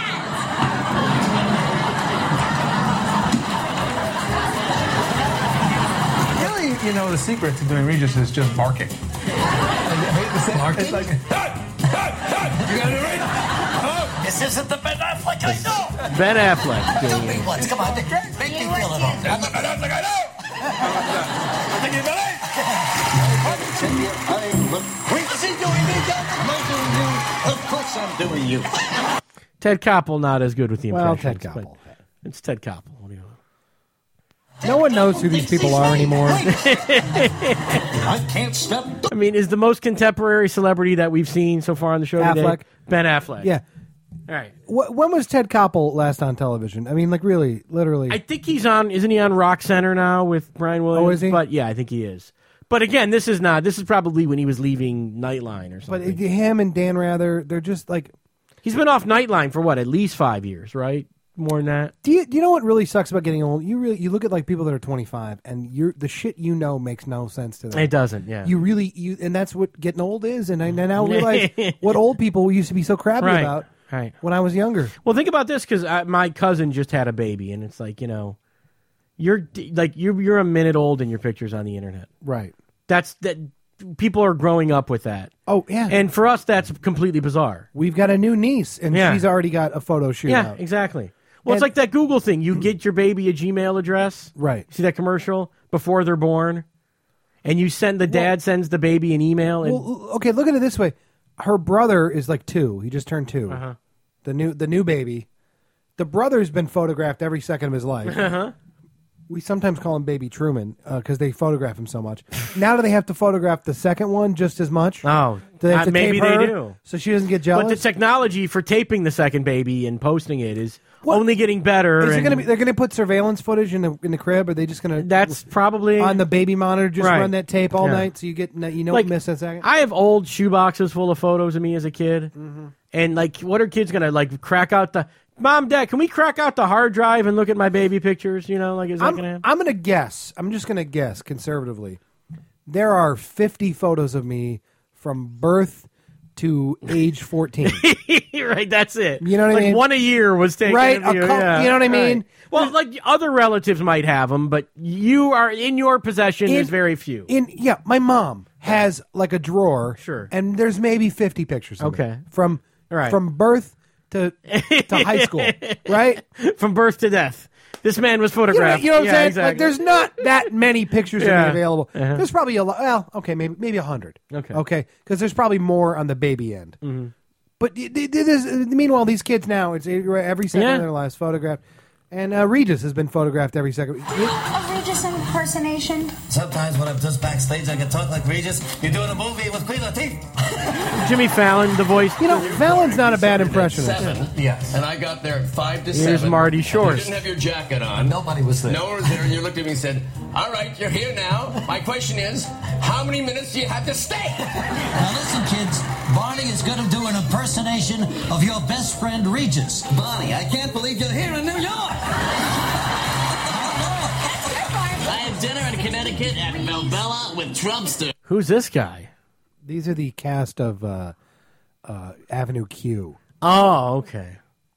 Really, the secret to doing Regis is just barking. I hate to say it. It's like, you got it right? This isn't the Ben Affleck I know. Ben Affleck. Tell me once. Come on, make me feel it all. That's the Ben Affleck I know. Think you believe? Is he doing me, Doc? Am I doing you? Of course I'm doing you. Ted Koppel not as good with the Well, impressions. Ted Koppel. but It's Ted Koppel. What do you No one knows who these people are anymore. I can't stop. I mean, is the most contemporary celebrity that we've seen so far on the show today Affleck? Ben Affleck? Yeah. All right. When was Ted Koppel last on television? I mean, really, literally. I think he's on. Isn't he on Rock Center now with Brian Williams? Oh, is he? But yeah, I think he is. But again, this is not. This is probably when he was leaving Nightline or but something. him and Dan Rather, they're just like. He's been off Nightline for what? At least 5 years, right? More than that. Do you know what really sucks about getting old? You look at people that are 25, and the shit makes no sense to them. It doesn't. Yeah. And that's what getting old is. And I now realize what old people used to be so crappy Right. about. Right. When I was younger. Well, think about this, because my cousin just had a baby, and it's like, you're a minute old in your pictures on the internet. Right. That people are growing up with that. Oh yeah. And for us, that's completely bizarre. We've got a new niece, and she's already got a photo shoot. Yeah, out. exactly. Well, it's like that Google thing. You get your baby a Gmail address. Right. See that commercial before they're born, and the dad sends the baby an email. And, Well, okay, look at it this way. Her brother is 2. He just turned 2. Uh-huh. The new baby. The brother's been photographed every second of his life. Uh-huh. We sometimes call him Baby Truman because they photograph him so much. Now do they have to photograph the second one just as much? Oh, do they have to maybe tape her they do, so she doesn't get jealous. But the technology for taping the second baby and posting it is only getting better. Is it going to be? They're going to put surveillance footage in the crib, or are they just going to? That's probably on the baby monitor. Just Right. run that tape all Yeah. night, so you miss a second. I have old shoeboxes full of photos of me as a kid, and what are kids going to crack out the? Mom, Dad, can we crack out the hard drive and look at my baby pictures? Is that going to happen? I'm going to guess. I'm just going to guess conservatively. There are 50 photos of me from birth to age 14. Right, that's it. You know what I mean? One a year was taken. Right, of you, yeah. you know what I mean? Right. Well, other relatives might have them, but you are in your possession. There's very few. My mom has a drawer. Sure. And there's maybe 50 pictures of Okay. me from Right. birth to high school, right? From birth to death. This man was photographed. You know what I'm Yeah, saying? Exactly. There's not that many pictures of Yeah. me available. Uh-huh. There's probably a lot. Well, okay, maybe 100. Okay. Okay, because there's probably more on the baby end. Mm-hmm. But meanwhile, these kids now, it's every second of their lives photographed. And Regis has been photographed every second. A Regis impersonation? Sometimes when I'm just backstage, I can talk like Regis. You're doing a movie with Queen Latifah. Jimmy Fallon, the voice. Fallon's not a bad impressionist. 7. Yes. And I got there at 5 to 7. Here's Marty Short. You didn't have your jacket on. Nobody was there. No one was there, and you looked at me and said, all right, you're here now. My question is, how many minutes do you have to stay? Now listen, kids. Barney is going to do an impersonation of your best friend Regis. Bonnie, I can't believe you're here in New York. I had dinner in Connecticut at Melbella with Trumpster. Who's this guy? These are the cast of Avenue Q. Oh, okay.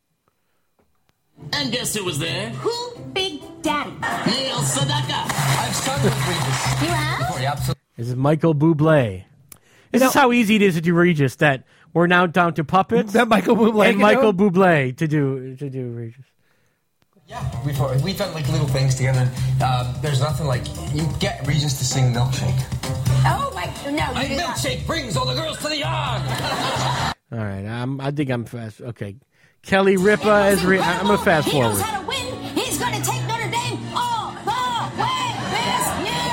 And guess who was there? Who? Big Daddy. Neil Sedaka. I've sung with Regis. You have? Before, yeah, absolutely. This is Michael Bublé. This is how easy it is to do Regis, that we're now down to puppets. That Michael Bublé and Michael Bublé to do Regis. Yeah, we've done like little things together. There's nothing like you get Regis to sing Milkshake. Oh my! No, you do not. Milkshake brings all the girls to the yard. All right, I think I'm fast. Okay, Kelly Ripa as I'm gonna fast He knows forward. how to win. He's going to take Notre Dame all the way this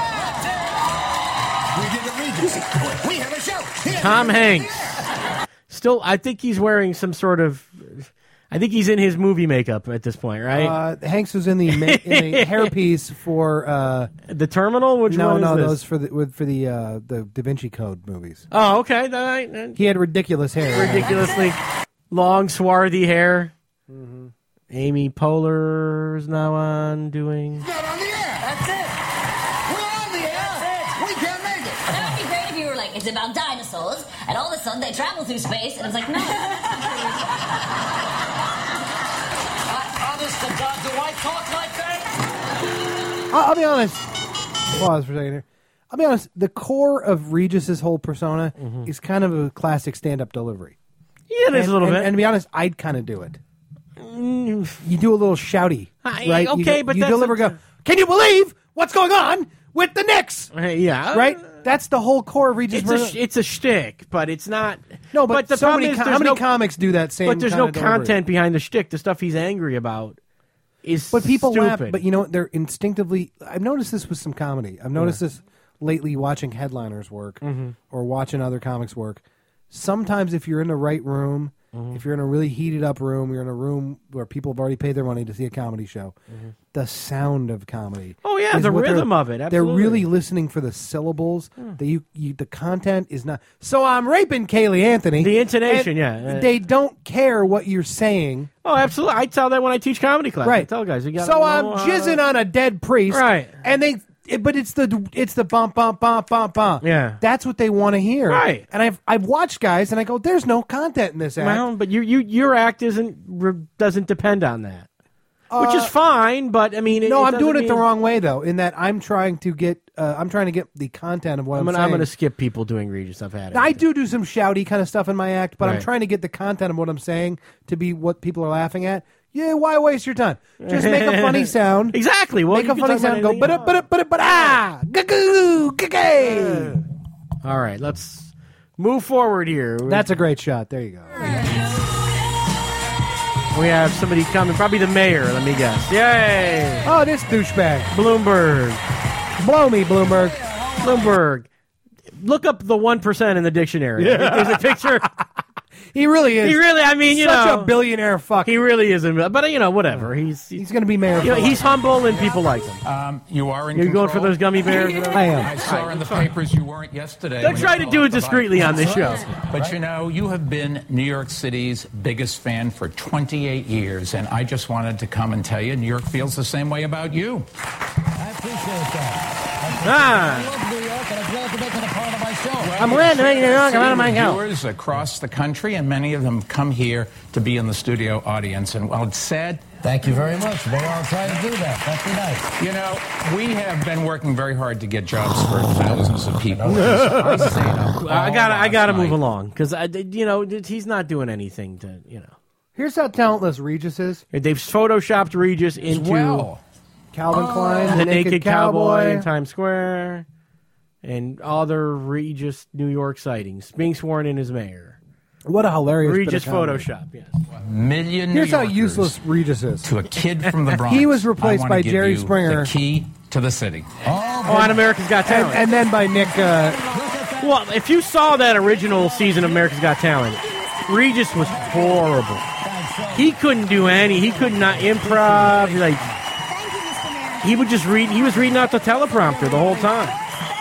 year. We did the Regis. We have a show. Tom Hanks. Still, I think he's wearing some sort of. I think he's in his movie makeup at this point, right? Hanks was in the hairpiece for The Terminal. Which one is this? those for the Da Vinci Code movies. Oh, okay. He had ridiculous hair. Ridiculously long, swarthy hair. Amy Poehler is now on doing. Not on the air. That's it. We're on the air. We can't make it. That would be great if you were like, it's about dinosaurs, and all of a sudden they travel through space, and it's like, no. Honest to God, do I talk like that? I'll be honest. Pause for a second here. I'll be honest. The core of Regis's whole persona is kind of a classic stand-up delivery. Yeah, it is a little bit. And to be honest, I'd kind of do it. You do a little shouty, right? Okay, you deliver. Go. Can you believe what's going on with the Knicks? Yeah, right. That's the whole core of Regis. It's a shtick, but it's not. No, but the so problem many is, how many comics do that same? But there's kind no of delivery? content behind the shtick. The stuff he's angry about is. But people stupid. laugh. But you know, they're instinctively. I've noticed this with some comedy. I've noticed this lately watching headliners work or watching other comics work. Sometimes, if you're in the right room. If you're in a really heated up room, you're in a room where people have already paid their money to see a comedy show. The sound of comedy. Oh yeah, is the what rhythm of it. Absolutely. They're really listening for the syllables. That the content is not. So I'm raping Kaylee Anthony. The intonation, They don't care what you're saying. Oh, absolutely. I tell that when I teach comedy class. Right. I tell guys, you got. So I'm jizzing on a dead priest. Right. And but it's the bump bump bump bump bump. Yeah. That's what they want to hear. Right. And I've watched guys and I go, there's no content in this act. Well, but your act doesn't depend on that, which is fine. But I mean, I'm doing it the wrong way though. In that I'm trying to get the content of what I'm saying. I'm going to skip people doing Regis. I've had it. I do some shouty kind of stuff in my act, but I'm Right. trying to get the content of what I'm saying to be what people are laughing at. Yeah, why waste your time? Just make a funny sound. Exactly. Well, make you a can funny talk about sound. Go anything you goo. All right, let's move forward here. That's a great shot. There you go. We have somebody coming, probably the mayor. Let me guess. Yay! Oh, this douchebag, Bloomberg. Blow me, Bloomberg. Bloomberg. Look up the 1% in the dictionary. There's a picture. He really is. He really, I mean, such a billionaire fuck. He really is. But, whatever. He's going to be mayor. He's humble and people like him. You are in You're control. going for those gummy bears? I am. I saw in the papers you weren't yesterday. Don't try to do it discreetly on this show. But you have been New York City's biggest fan for 28 years, and I just wanted to come and tell you New York feels the same way about you. I appreciate that. Ah. I love New York, and I'm glad to make it a part of my show. I'm glad to make New York a part of my show. Viewers across the country, and many of them come here to be in the studio audience. And while it's sad, Thank you very much. They all try to do that. That'd be nice. We have been working very hard to get jobs for thousands of people. I got to move along because he's not doing anything to Here's how talentless Regis is. They've photoshopped Regis into Calvin Klein, the naked cowboy in Times Square, and other Regis New York sightings. Being sworn in as mayor. What a hilarious bit Regis of comedy. Photoshop, yes. Million Here's how New Yorkers useless Regis is. to a kid from the Bronx. He was replaced I wanna by give Jerry you Springer. The key to the city. On America's Got Talent. And then by Nick. Well, if you saw that original season of America's Got Talent, Regis was horrible. He couldn't do any. He could not improv. Like, he would just read. He was reading out the teleprompter the whole time.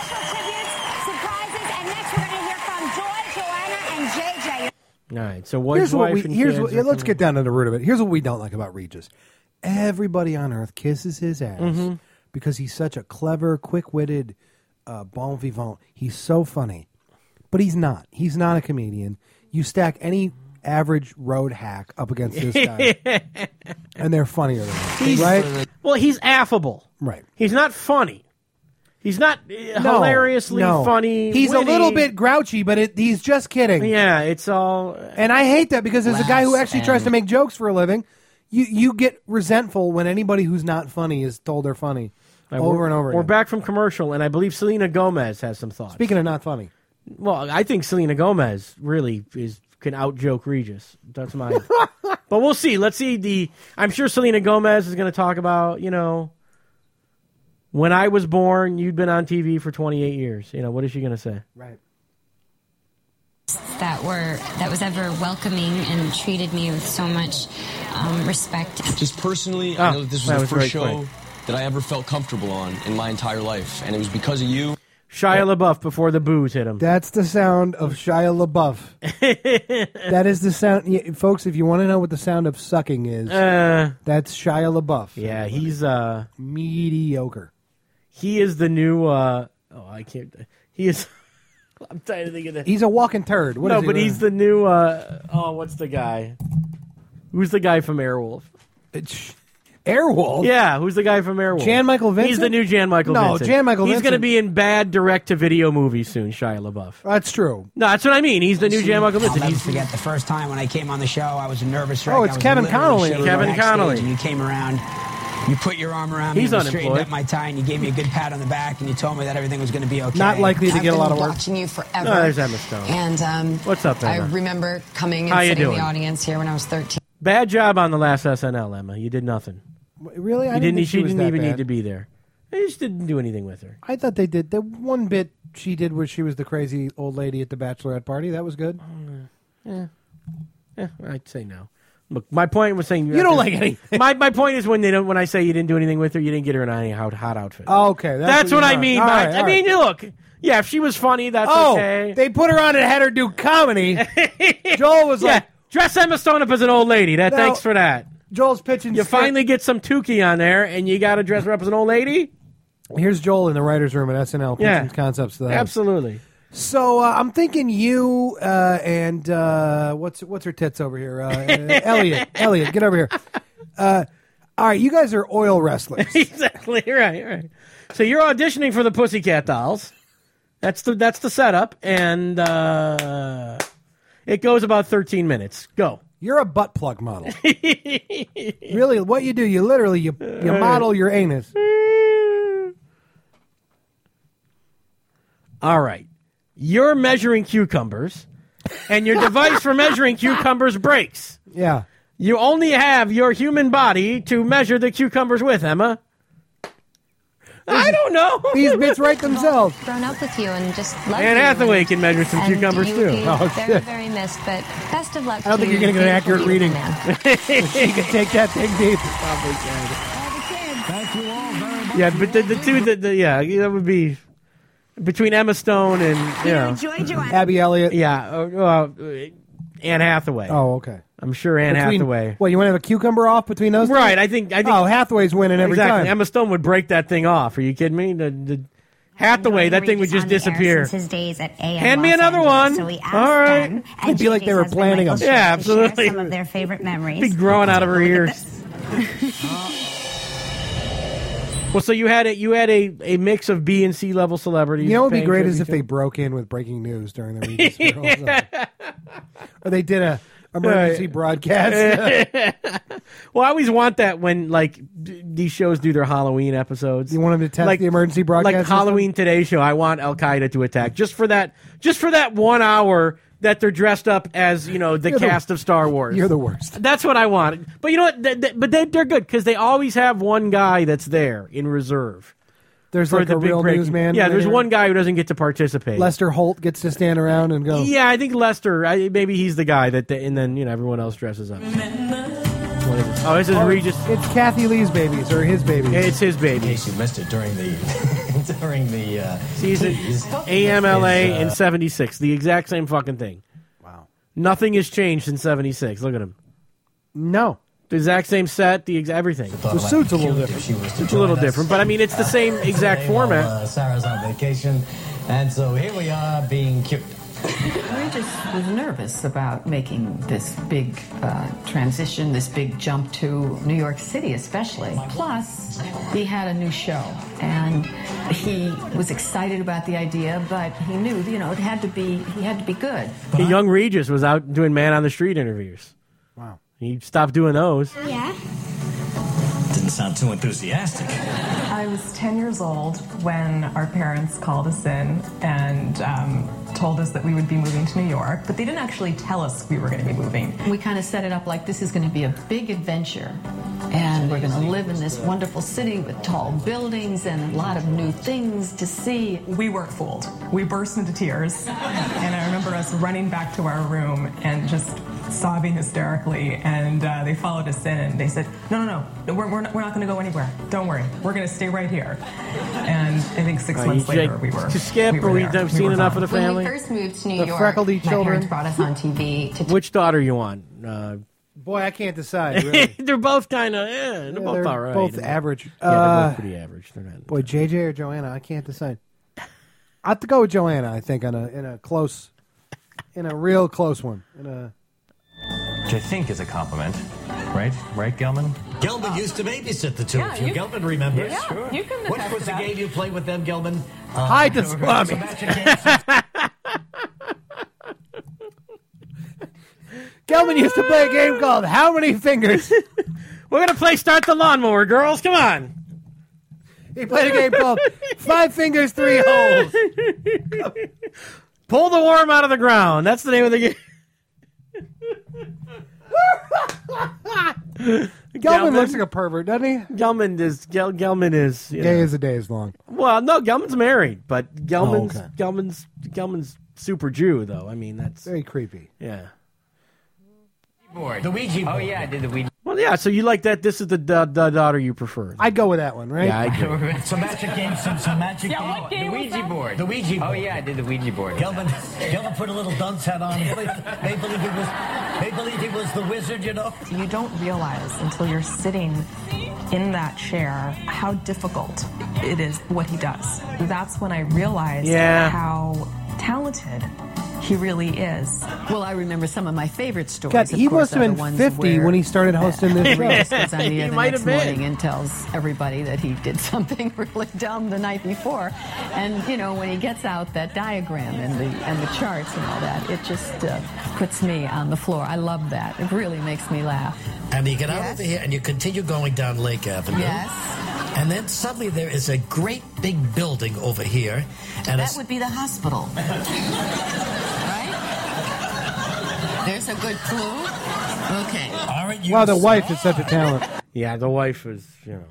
All right. So Let's get down to the root of it. Here's what we don't like about Regis. Everybody on earth kisses his ass because he's such a clever, quick-witted, bon vivant. He's so funny, but he's not. He's not a comedian. You stack any average road hack up against this guy, and they're funnier than him, right? Well, he's affable. Right. He's not funny. He's not hilariously funny. He's witty. a little bit grouchy, but he's just kidding. Yeah, it's all. And I hate that because as a guy who actually tries to make jokes for a living, you get resentful when anybody who's not funny is told they're funny over and over again. We're back from commercial, and I believe Selena Gomez has some thoughts. Speaking of not funny. Well, I think Selena Gomez really can out-joke Regis. That's my... But we'll see. Let's see. I'm sure Selena Gomez is going to talk about, when I was born, you'd been on TV for 28 years. What is she going to say? Right. That was ever welcoming and treated me with so much respect. Just personally, I know that this was the first show that I ever felt comfortable on in my entire life, and it was because of you. Shia LaBeouf before the booze hit him. That's the sound of Shia LaBeouf. That is the sound, folks. If you want to know what the sound of sucking is, that's Shia LaBeouf. Yeah, he's mediocre. He is the new. I can't. He is. I'm trying to think of that. He's a walking turd. He's the new. What's the guy? Who's the guy from Airwolf? Airwolf? Yeah, who's the guy from Airwolf? Jan Michael Vincent? He's the new Jan Michael Vincent. No, Jan Michael He's Vincent. going to be in bad direct-to-video movies soon, Shia LaBeouf. That's true. No, that's what I mean. He's the new Jan Michael Vincent. I'll never forget the first time when I came on the show. I was a nervous wreck. Oh, it's Kevin Connolly. Kevin Connolly. And you came around. You put your arm around me, He's and you straightened unemployed. up my tie, and you gave me a good pat on the back, and you told me that everything was going to be okay. Not likely to get a lot of work. I've been watching you forever. No, there's Emma Stone. And what's up, Emma? I remember coming How and you sitting in doing? the audience here when I was 13. Bad job on the last SNL, Emma. You did nothing. Really? I You didn't think She was didn't that even bad. need to be there. They just didn't do anything with her. I thought they did. The one bit she did where she was the crazy old lady at the bachelorette party, that was good. Yeah, I'd say no. Look, my point was saying You don't like anything. My point is when I say you didn't do anything with her, you didn't get her in any hot outfit. Oh, okay. That's what I mean. All by, right, I mean, look, yeah, if she was funny, that's okay. They put her on and had her do comedy. Joel was like, dress Emma Stone up as an old lady. Now- Thanks for that. Joel's pitching. You finally get some Tukey on there, and you got to dress her up as an old lady. Here's Joel in the writers' room at SNL pitching Yeah. concepts to the house. Absolutely. So I'm thinking you and what's her tits over here? Elliot, get over here. All right, you guys are oil wrestlers. Exactly right. So you're auditioning for the Pussycat Dolls. That's the setup, and it goes about 13 minutes. Go. You're a butt plug model. Really, what you do? You literally you model your anus. All right. You're measuring cucumbers, and your device for measuring cucumbers breaks. Yeah. You only have your human body to measure the cucumbers with, Emma. I don't know. These bits write themselves. Grown up with you and just love Anne you. Hathaway can measure some And cucumbers, you too. would be Oh, very, shit. very missed, but best of luck I don't to think you're you, going to get an accurate beautiful, reading. beautiful man. You can take that thing deep. Thank you all very much. Yeah, but the two, that would be between Emma Stone and, Abby Elliott. Yeah, Anne Hathaway. Oh, okay. I'm sure Anne Hathaway. Well, you want to have a cucumber off between those two? Right, I think. Oh, Hathaway's winning every exactly. time. Emma Stone would break that thing off. Are you kidding me? The Hathaway, that thing would just disappear. Since his days at AM Hand me Los another Angeles, one. So we asked All right. them, It'd be like they were planning them. Yeah, to share absolutely. some of their favorite memories. Be growing out of her ears. Well, so you had a mix of B and C level celebrities. You know what would be paying great tribute is if to they him. broke in with breaking news during the Regis Philbin. Or they did a emergency broadcast. Well, I always want that when these shows do their Halloween episodes. You want them to test the emergency broadcast like system? Halloween Today Show. I want Al Qaeda to attack just for that 1 hour that they're dressed up as, the cast of Star Wars. You're the worst. That's what I want. But you know what? They're good because they always have one guy that's there in reserve. There's like a real newsman. Yeah, there's one guy who doesn't get to participate. Lester Holt gets to stand around and go. Yeah, I think Lester. Maybe he's the guy and then everyone else dresses up. What is it? Oh, this is Regis. It's Kathy Lee's babies or his babies. It's his baby. In case you missed it during the season AMLA in '76. The exact same fucking thing. Wow. Nothing has changed in '76. Look at him. No. The exact same set, everything. The suit's a little different. It's a little different, but I mean, it's the same exact format. Sarah's on vacation, and so here we are being cute. Regis was nervous about making this big transition, this big jump to New York City especially. Plus, he had a new show, and he was excited about the idea, but he knew, he had to be good. Young Regis was out doing man on the street interviews. Wow. He stopped doing those. Yeah. Didn't sound too enthusiastic. I was 10 years old when our parents called us in and told us that we would be moving to New York, but they didn't actually tell us we were going to be moving. We kind of set it up like this is going to be a big adventure, and we're going to live in this wonderful city with tall buildings and a lot of new things to see. We weren't fooled. We burst into tears, and I remember us running back to our room and just sobbing hysterically, and they followed us in and they said, no, we're not going to go anywhere. Don't worry. We're going to stay right here. And I think 6 months later we were To Skip, we were we've there. seen enough of the When family? we first moved to New The York, freckledy my children. parents brought us on TV to Which daughter you want? Boy, I can't decide. Really. They're both kind of, they're both all right. Both average. Yeah, they're both pretty average. They're not. Boy, JJ or Joanna, I can't decide. I have to go with Joanna, I think, in a real close one. Which I think is a compliment, right? Right, Gelman? Gelman used to babysit the two Yeah, of you. Gelman remembers. Yeah, sure. You can What was the game you played with them, Gelman? Hide the Swami. Gelman used to play a game called How Many Fingers? We're going to play Start the Lawnmower, girls. Come on. He played a game called 5 Fingers, 3 Holes. Pull the worm out of the ground. That's the name of the game. Gelman looks like a pervert, doesn't he? Gelman is Gay as the day is long. Well, no, Gelman's married, but Gelman's okay. Gelman's super Jew though. I mean, that's very creepy. Yeah. Board. The Ouija board. Oh, yeah, I did the Ouija. Well, yeah. So you like that? This is the daughter you prefer. I'd go with that one, right? Yeah, I do. Some magic games, some magic Yeah, what game The was Ouija that? board. The Ouija board. Oh, yeah, I did the Ouija board. Gelman put a little dunce hat on. They believed he was the wizard, you know? You don't realize until you're sitting in that chair how difficult it is what he does. That's when I realized how talented he really is. Well, I remember some of my favorite stories. God, he must have been 50 when he started hosting this show. Regis goes on the He air the might next have been. morning and tells everybody that he did something really dumb the night before. And when he gets out that diagram and the charts and all that, it just puts me on the floor. I love that. It really makes me laugh. And you get out over here and you continue going down Lake Avenue. Yes. And then suddenly there is a great big building over here. And That would be the hospital. Right? There's a good clue. Okay. All right, Wow, the wife is such a talent. Yeah, the wife is,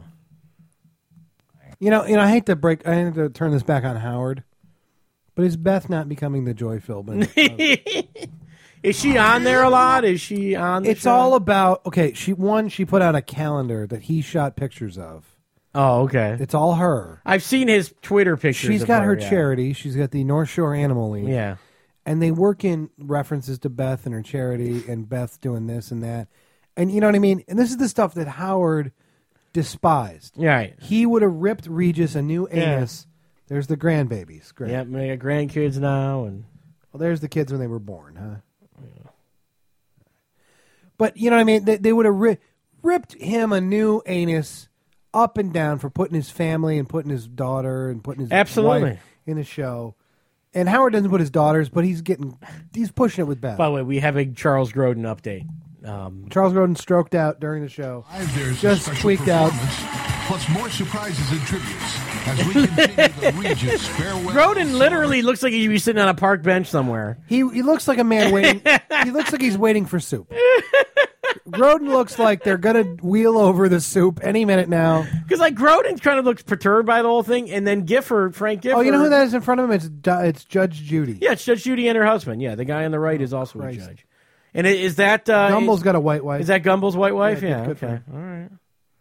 I hate to turn this back on Howard, but is Beth not becoming the Joy Philbin? Is she on there a lot? Is she on the It's show? all about she put out a calendar that he shot pictures of. Oh, okay. It's all her. I've seen his Twitter pictures. She's of got her yeah. charity. She's got the North Shore Animal League. Yeah. And they work in references to Beth and her charity and Beth doing this and that. And you know what I mean? And this is the stuff that Howard despised. Right. He would have ripped Regis a new anus. There's the grandbabies. Great. Yep, we got grandkids now. And well, there's the kids when they were born, huh? Yeah. But you know what I mean? They would have ripped him a new anus up and down for putting his family and putting his daughter and putting his Absolutely. wife in the show. And Howard doesn't put his daughters, but he's pushing it with Beth. by the way, we have a Charles Grodin update. Charles Grodin stroked out during the show. There's Just a special tweaked out. performance, plus more surprises and tributes. as we continue the Regis farewell. Groden literally looks like he'd be sitting on a park bench somewhere. He looks like a man waiting. He looks like he's waiting for soup. Groden looks like they're gonna wheel over the soup any minute now. Because like Groden kind of looks perturbed by the whole thing, and then Frank Gifford. Oh, you know who that is in front of him? It's Judge Judy. Yeah, it's Judge Judy and her husband. Yeah, the guy on the right is also a judge. And is that Gumbel's got a white wife? Is that Gumbel's white wife? Yeah. good for Okay. him. All right.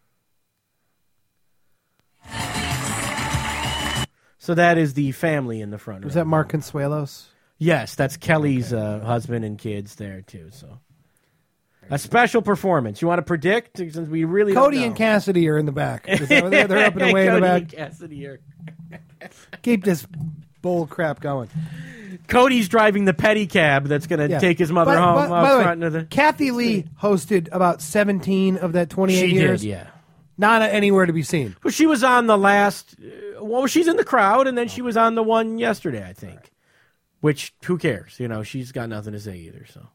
So that is the family in the front. Was that Mark Consuelos? Yes, that's Kelly's husband and kids there too. So a special performance. You want to predict? Since we really Cody don't know. and Cassidy are in the back. They're up and away in the back. Cody and Cassidy are. Keep this bull crap going. Cody's driving the pedicab that's going to take his mother home. By the way, Kathy Lee hosted about 17 of that 28 years. She did, yeah. Not anywhere to be seen. Well, she was on the last. Well, she's in the crowd, and then she was on the one yesterday, I think. Right. Which, who cares? You know, she's got nothing to say either. So,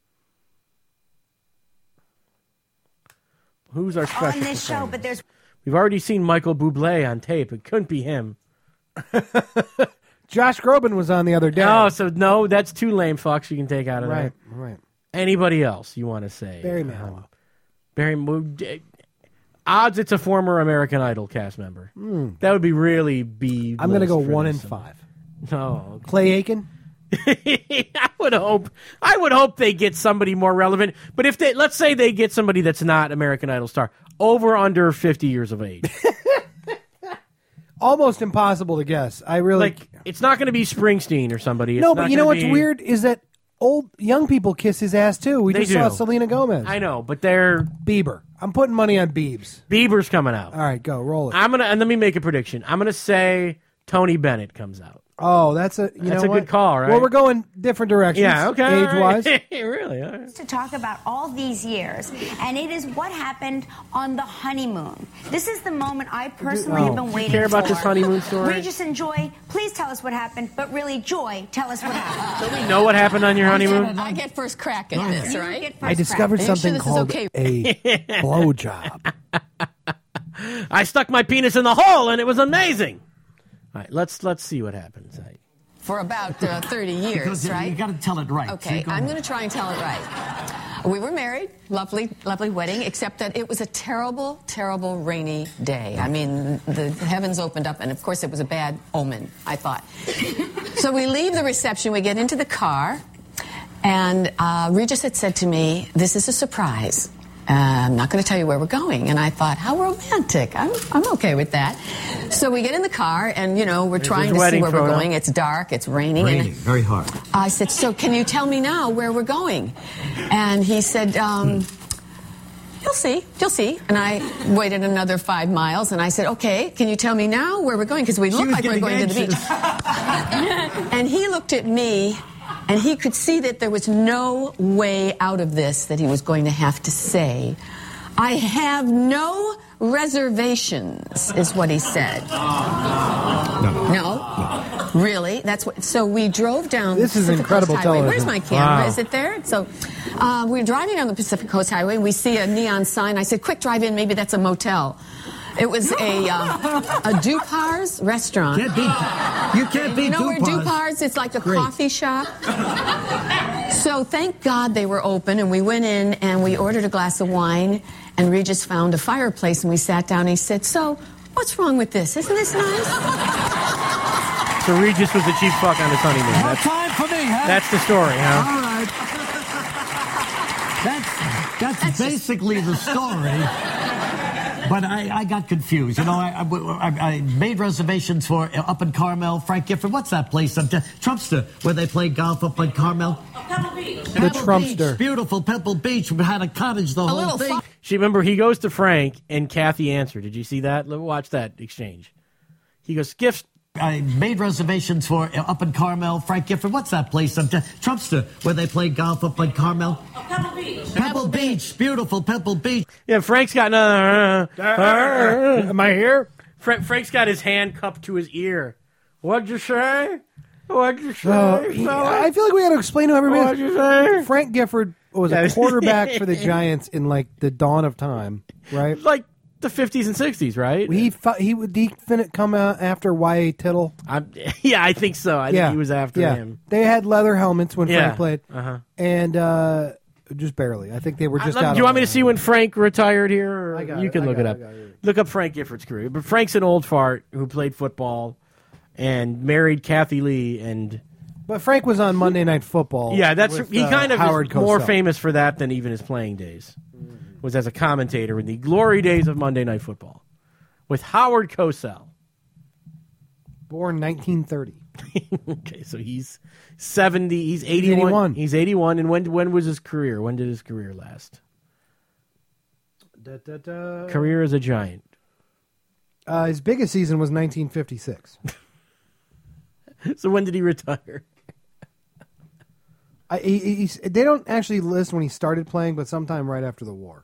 who's our special on this show? But there's. We've already seen Michael Bublé on tape. It couldn't be him. Josh Groban was on the other day. Oh, so no, that's two lame fucks you can take out of right, there. Right. Anybody else you want to say? Barry Manilow. Odds it's a former American Idol cast member. That would be really B. I'm going to go 1 in 5. No, Clay Aiken. I would hope they get somebody more relevant. But if they, let's say they get somebody that's not American Idol star, over under 50 years of age. Almost impossible to guess. I really it's not going to be Springsteen or somebody. It's no, but you know what's be... weird is that young people kiss his ass too. We just saw Selena Gomez. I know, but they're Bieber. I'm putting money on Biebs. Bieber's coming out. All right, go roll it. And let me make a prediction. I'm gonna say Tony Bennett comes out. Oh, that's a good call, right? Well, we're going different directions. Yeah, okay. Age-wise. Really? All right. To talk about all these years, and it is what happened on the honeymoon. This is the moment I personally have been waiting for. You care about this honeymoon story? Regis and Joy, please tell us what happened, but really, Joy, tell us what happened. Do we know what happened on your honeymoon? I get first crack at this, right? I discovered something called a blowjob. I stuck my penis in the hole, and it was amazing. All right, let's see what happens. For about 30 years, because right? You got to tell it right. Okay, I'm going to try and tell it right. We were married, lovely, lovely wedding, except that it was a terrible, terrible rainy day. I mean, the heavens opened up, and of course it was a bad omen, I thought. So we leave the reception, we get into the car, and Regis had said to me, "This is a surprise. I'm not going to tell you where we're going." And I thought, how romantic. I'm okay with that. So we get in the car, and, we're trying to see where we're going. It's dark. It's raining. Raining, very hard. I said, "So can you tell me now where we're going?" And he said, "You'll see. You'll see." And I waited another 5 miles, and I said, "Okay, can you tell me now where we're going? Because we look like we're going to the beach." And he looked at me, and he could see that there was no way out of this, that he was going to have to say, "I have no reservations," is what he said. No? Really? That's what. So we drove down This is Pacific incredible Coast Highway. television. Where's my camera? Wow. Is it there? So we're driving down the Pacific Coast Highway, and we see a neon sign. I said, "Quick, drive in. Maybe that's a motel." It was a Dupar's restaurant. You can't beat You know where Dupar's. Dupar's? It's like a coffee shop. So thank God they were open, and we went in and we ordered a glass of wine, and Regis found a fireplace, and we sat down, and he said, "So, what's wrong with this? Isn't this nice?" So Regis was the chief fuck on his honeymoon. No time for me, huh? That's the story, huh? All right. That's basically the story. But I got confused. I made reservations for up in Carmel, Frank Gifford. What's that place? Trumpster, where they play golf up in Carmel. Pebble Beach. The Trumpster. Beach, beautiful Pebble Beach. We had a cottage, the whole thing. She remember he goes to Frank and Kathy answered. Did you see that? Watch that exchange. He goes, "Gifts." I made reservations for up in Carmel, Frank Gifford. What's that place? Trumpster, where they play golf up in Carmel. Pebble Beach. Pebble Beach, beautiful Pebble Beach. Yeah, Frank's got another. Am I here? Frank's got his hand cupped to his ear. What'd you say? What'd you say? I feel like we got to explain to everybody. What'd you say? Frank Gifford was a quarterback for the Giants in like the dawn of time, right? Like The 50s and 60s, right? He would come out after Y.A. Tittle. Yeah, I think so. I think he was after him. They had leather helmets when Yeah. Frank played, and just barely. I think they were just out. Do you want me to see when Frank retired here? Or I got you it, can I look got it it, up. I got it. Look up Frank Gifford's career. But Frank's an old fart who played football and married Kathy Lee. But Frank was on Monday Night Football. Yeah, with, he kind of Howard is more Cosell. famous for that than even his playing days. Was as a commentator in the glory days of Monday Night Football with Howard Cosell. Born 1930. Okay, so he's 70. He's 81. He's 81. And when was his career? When did his career last? Career as a Giant. His biggest season was 1956. So when did he retire? They don't actually list when he started playing, but sometime right after the war.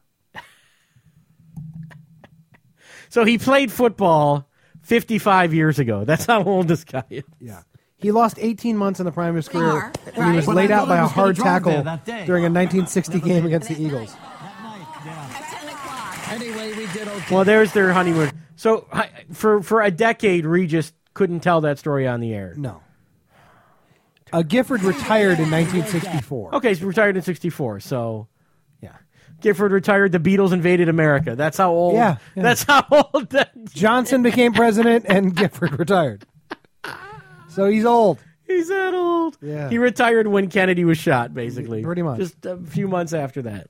So he played football 55 years ago. That's how old this guy is. Yeah. He lost 18 months in the prime of his career, and he was But laid I out thought by he a was gonna hard drive tackle there that day. during a 1960 game against the Eagles. Anyway, we did okay. Well, there's their honeymoon. So for a decade, Regis couldn't tell that story on the air. No. Gifford retired in 1964. Okay, so he retired in 64. So, yeah. Gifford retired. The Beatles invaded America. That's how old. Yeah. That's how old. Johnson became president, and Gifford retired. So he's old. He's that old. Yeah. He retired when Kennedy was shot, basically. Pretty much. Just a few months after that.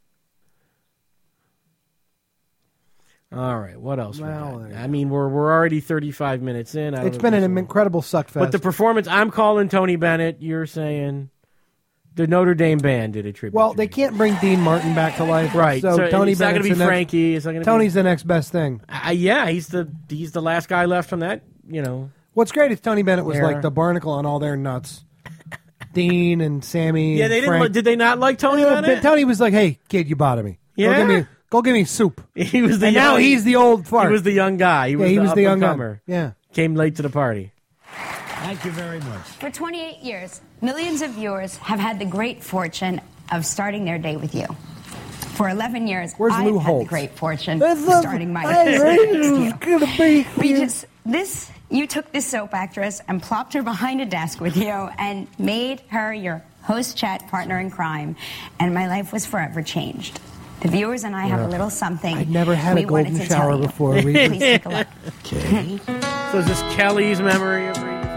All right, what else? Well, we got? I mean, we're already 35 minutes in. It's been an incredible suck fest. But the performance, I'm calling Tony Bennett. You're saying the Notre Dame band did a tribute. Well, they can't bring Dean Martin back to life. Right. So Tony it's not going Bennett's to be the next- Frankie. It's not going to Tony's the next best thing. yeah, he's the last guy left from that, you know. What's great is Tony Bennett was Era. like the barnacle on all their nuts. Dean and Sammy. Yeah, and they didn't. Frank. Did they not like Tony But Bennett? Tony was like, "Hey, kid, you bother me. Yeah? Go give me soup." He was the and young, now he's the old fart. He was the young guy. He was the young guy. up-and-comer. Yeah. Came late to the party. Thank you very much. For 28 years, millions of viewers have had the great fortune of starting their day with you. For 11 years, Where's I've Lou had the Holtz? great fortune That's of not- starting my I day knew with it was gonna be here. Regis, you took this soap actress and plopped her behind a desk with you and made her your host chat partner in crime, and my life was forever changed. The viewers and I have a little something. I'd never had a we wanted golden to tell shower you. before. Regis. Please take a look. Okay. So is this Kelly's memory of Regis?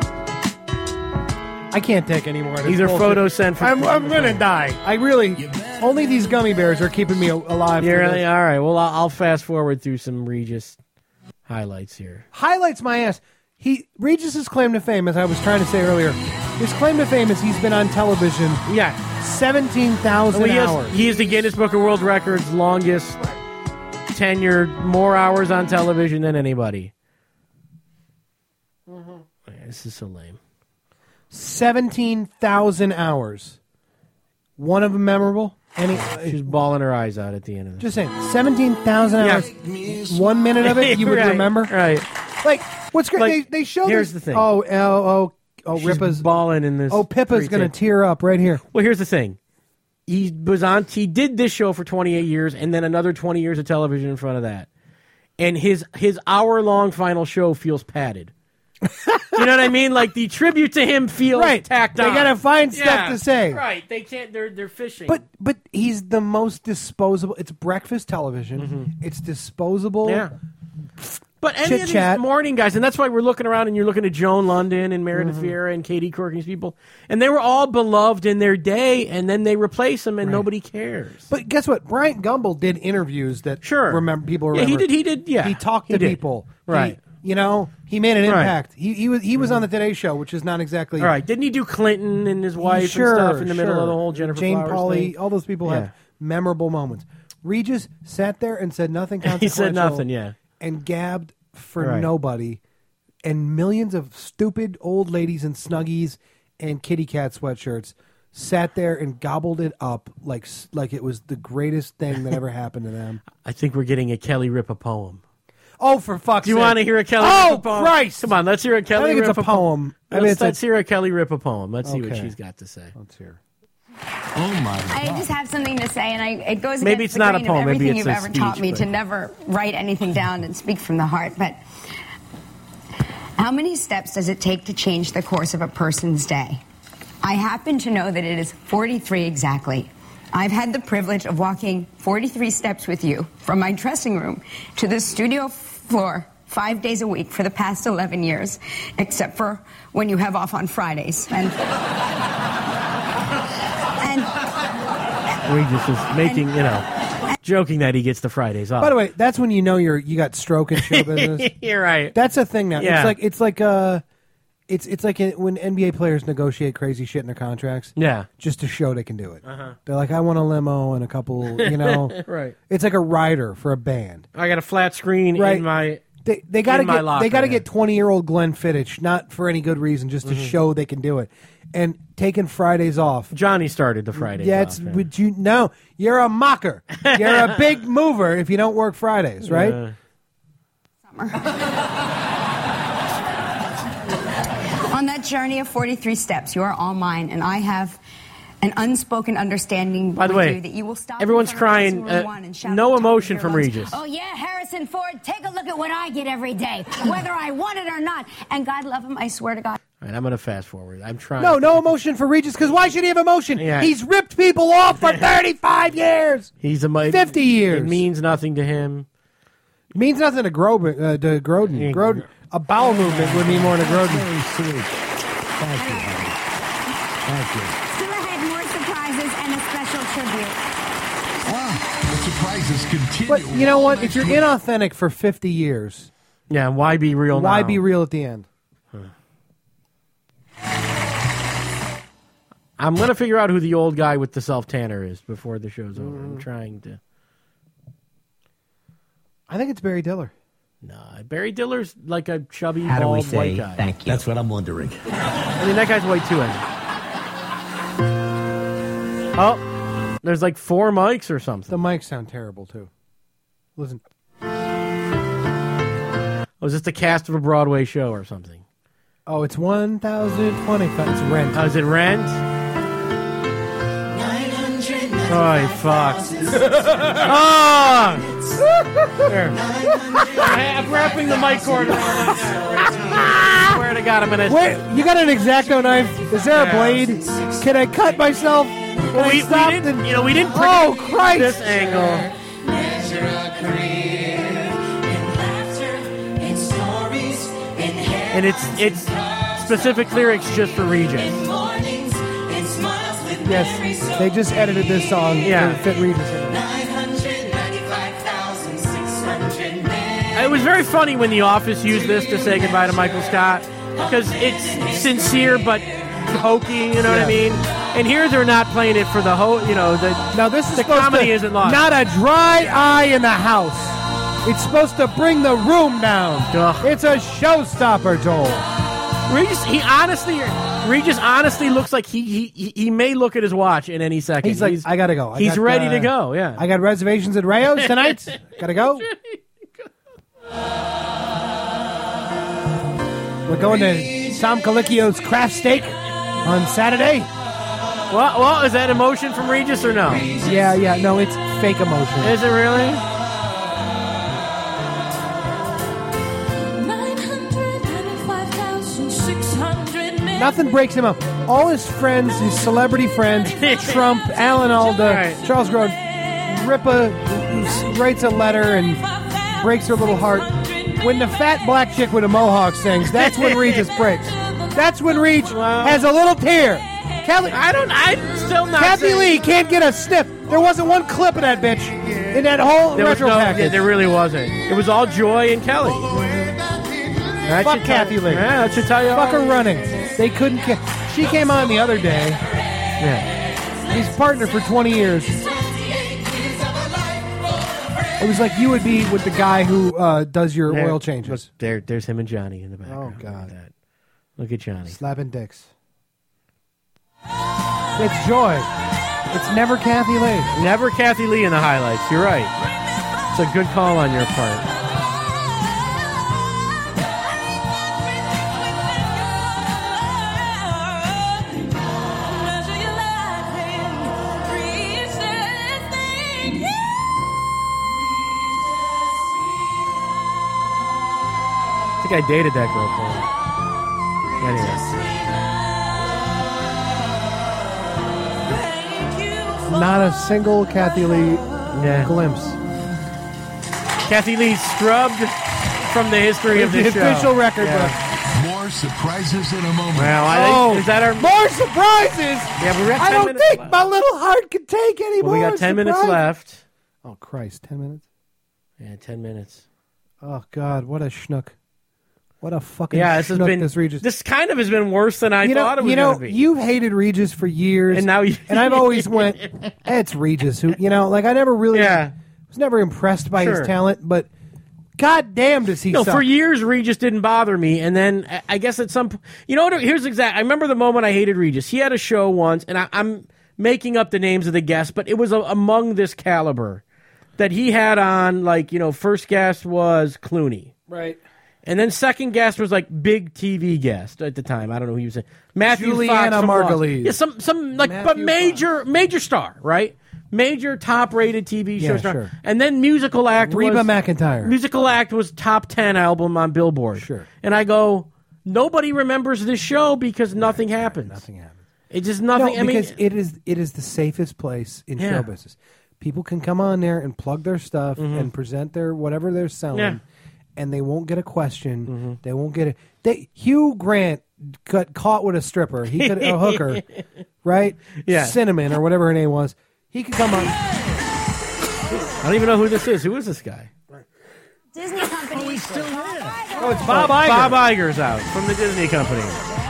I can't take any more of this These are bullshit. photos sent from. I'm gonna die. I really. Only these gummy bears are keeping me alive. You're for really, this. all right. Well, I'll fast forward through some Regis highlights here. Highlights my ass. Regis's claim to fame, as I was trying to say earlier, his claim to fame is he's been on television. Yeah, 17,000 hours. He is the Guinness Book of World Records longest tenured, more hours on television than anybody. Yeah, this is so lame. 17,000 hours. One of them memorable. She's bawling her eyes out at the end of it. Just saying, 17,000 hours. 1 minute of it you would Right, remember. right? Like what's great? Like, they show here's this. the thing. Oh, She's Ripa's bawling in this. Oh, Pippa's going to pre-tape. tear up right here. Well, here's the thing. He did this show for 28 years and then another 20 years of television in front of that. And his hour-long final show feels padded. You know what I mean? Like the tribute to him feels tacked on. They got to find stuff to say. Right. They can't. They're fishing. But he's the most disposable. It's breakfast television. It's disposable. Yeah. But any of Chit-chat. these morning guys, and that's why we're looking around and you're looking at Joan London and Meredith Vieira and Katie Couric and these people, and they were all beloved in their day, and then they replace them and nobody cares. But guess what? Bryant Gumbel did interviews that people remember. Yeah, he did. Yeah, he talked he to did. people. Right. He made an Right. impact. He was on the Today Show, which is not exactly. All right. Didn't he do Clinton and his wife and stuff in the middle of the whole Jennifer Jane Flowers Pauley, thing? all those people Yeah. have memorable moments. Regis sat there and said nothing He consequential. said nothing, yeah. And gabbed for Right. nobody. And millions of stupid old ladies in Snuggies and kitty cat sweatshirts sat there and gobbled it up like it was the greatest thing that ever happened to them. I think we're getting a Kelly Ripa poem. Oh, for fuck's Do you sake. want to hear a Kelly Oh, Ripa poem? Christ. Come on, let's hear a Kelly I think Ripa it's a poem. I mean, Let's it's a- hear a Kelly Ripa poem. Let's see what Okay. she's got to say. Let's hear. Oh my God. I just have something to say, and it goes Maybe against it's not the a grain poem, of maybe everything it's you've a ever taught speech, me but- to never write anything down and speak from the heart. But how many steps does it take to change the course of a person's day? I happen to know that it is 43 exactly. I've had the privilege of walking 43 steps with you from my dressing room to the studio floor 5 days a week for the past 11 years, except for when you have off on Fridays. And Regis is making, joking that he gets the Fridays off. By the way, that's when you know you got stroke in show business. You're right. That's a thing now. Yeah. It's like when NBA players negotiate crazy shit in their contracts. Yeah. Just to show they can do it. Uh-huh. They're like, I want a limo and a couple, Right. It's like a rider for a band. I got a flat screen Right. in my They got to in my get locker, they got to yeah. get 20-year-old Glenn Fittich, not for any good reason, just to show they can do it. And taking Fridays off. Johnny started the Fridays Yeah, off. it's would you no, you're a mocker. You're a big mover if you don't work Fridays, right? on that journey of 43 steps, you are all mine, and I have an unspoken understanding By the with way, you that you will stop. everyone's in front of crying. dressing room one and shout No at the top of emotion your from lungs, Regis. Oh yeah, Harrison Ford, take a look at what I get every day, whether I want it or not. And God love him, I swear to God. All right, I'm going to fast forward. I'm trying. No emotion for Regis, because why should he have emotion? Yeah. He's ripped people off for 35 years. He's a 50 years. It means nothing to him. Means nothing to Groden. Groden. A bowel movement would mean more to Groden. Very sweet. Thank you, honey. Thank you. Still ahead, more surprises and a special tribute. The surprises continue. But you know what? If you're inauthentic for 50 years, yeah, why be real Why now? be real at the end? I'm going to figure out who the old guy with the self-tanner is before the show's over. I'm trying to. I think it's Barry Diller. Nah, Barry Diller's like a chubby, How do we bald say white guy. thank you? That's what I'm wondering. I mean, that guy's white too, isn't he? Oh, there's like 4 mics or something. The mics sound terrible, too. Listen. Oh, is this the cast of a Broadway show or something? Oh, it's 1,025. It's Rent. Oh, is it Rent? Oh, fuck. Oh! There. I'm wrapping the mic cord around my neck. I swear to God, I'm going to... Wait, you got an X-Acto knife? Is there a blade? Can I cut myself? Well, we didn't Oh, Christ! this angle. And it's specific lyrics just for Regis. Yes, they just edited this song Yeah. to fit Regis in it. It was very funny when The Office used this to say goodbye to Michael Scott because it's sincere but hokey, you know what I mean? And here they're not playing it for the Now this is the supposed comedy to, isn't lost. Not a dry eye in the house. It's supposed to bring the room down. It's a showstopper, Joel. Regis honestly looks like he may look at his watch in any second. He's like, I gotta go. He's ready to go. Yeah, I got reservations at Rayo's tonight. Gotta go. We're going to Tom Colicchio's Craft Steak on Saturday. Well, is that emotion from Regis or no? Yeah, no, it's fake emotion. Is it really? Nothing breaks him up. All his friends, his celebrity friends, Trump, Alan Alda, Charles Grodin, writes a letter and breaks her little heart. When the fat black chick with a mohawk sings, that's when Regis breaks. That's when Regis has a little tear. Kelly, I'm still not. Kathy Lee can't get a sniff. There wasn't one clip of that bitch in that whole retro package. There really wasn't. It was all Joy and Kelly. Fuck Kathy Lee. Yeah, that should tell you. Fuck her running. They couldn't. She came on the other day. Yeah. He's partner for 20 years. It was like you would be with the guy who does your oil changes. There's him and Johnny in the background. Oh God! Look at Johnny slapping dicks. It's Joy. It's never Kathy Lee. Never Kathy Lee in the highlights. You're right. It's a good call on your part. think I dated that girl for Anyway. Not a single Kathy Lee glimpse. Kathy Lee scrubbed from the history of this show. The official record book. More surprises in a moment. Well, is that our more surprises? Yeah, we're at 10 I don't minutes think left. my little heart can take any Well, more. we got 10 minutes surprises. left. Oh Christ, 10 minutes. Yeah, 10 minutes. Oh God, what a schnook! What a fucking Yeah, this has schnook been this Regis. This kind of has been worse than I thought it was going to be. You've hated Regis for years, And now you- and I've always went, it's Regis. Who like I never really was never impressed by Sure. his talent, but God damn does he No, suck. for years Regis didn't bother me, and then I guess at some point, here's I remember the moment I hated Regis. He had a show once, and I'm making up the names of the guests, but it was among this caliber that he had on. First guest was Clooney, Right. and then second guest was like big TV guest at the time. I don't know who he was. Matthew Juliana Fox from Lost. Margulies. Yeah, some but major star, right? Major top-rated TV show Yeah, star. sure. And then musical act Reba was... McEntire. Musical act was top 10 album on Billboard. Sure. And I go, nobody remembers this show because nothing happens. Nothing happens. It's just nothing. No, because it is the safest place in Yeah. show business. People can come on there and plug their stuff and present their whatever they're selling, Yeah. and they won't get a question. They won't get it. Hugh Grant got caught with a stripper. He could a hooker, right? Yeah. Cinnamon or whatever her name was. He could come on. I don't even know who this is. Who is this guy? Disney Company. Oh, he's still there. Oh, it's Bob Iger. Bob Iger's out from the Disney Company.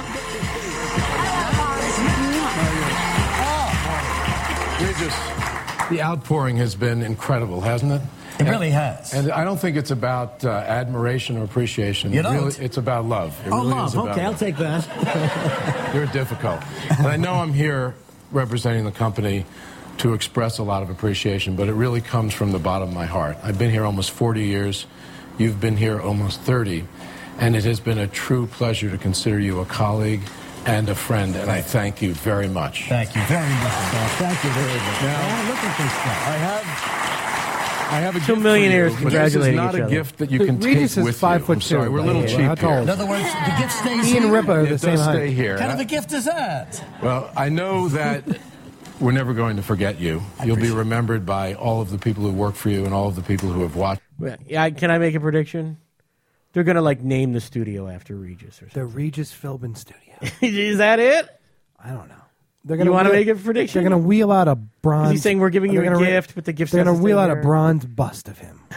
Regis, the outpouring has been incredible, hasn't it? It really has. And I don't think it's about admiration or appreciation. You don't? Really, it's about love. It Oh, really love. is about Okay, I'll love. take that. You're difficult. And I know I'm here representing the company to express a lot of appreciation, but it really comes from the bottom of my heart. I've been here almost 40 years. You've been here almost 30. And it has been a true pleasure to consider you a colleague and a friend, and I thank you very much. Thank you very much, Scott. Thank you very much. Now, look at this stuff. I have a Two gift for millionaires you, but congratulating this is not each a other. gift that you can Regis take is with 5'2". you. I'm sorry, we're a little by the way. cheap How tall here. is In other words, the gift stays He and here. Ripper are the It same does height. stay here. What kind of a gift is that? Well, I know that we're never going to forget you. You'll be remembered by all of the people who work for you and all of the people who have watched. Yeah, can I make a prediction? They're going to name the studio after Regis or something. The Regis Philbin Studio. Is that it? I don't know. They're You want to make a prediction? They're going to wheel out a bronze. He's saying we're giving you they're a gonna gift, but the gift They're has going to to wheel stay out a there. bronze bust of him.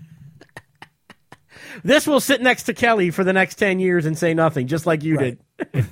This will sit next to Kelly for the next 10 years and say nothing, just like you did.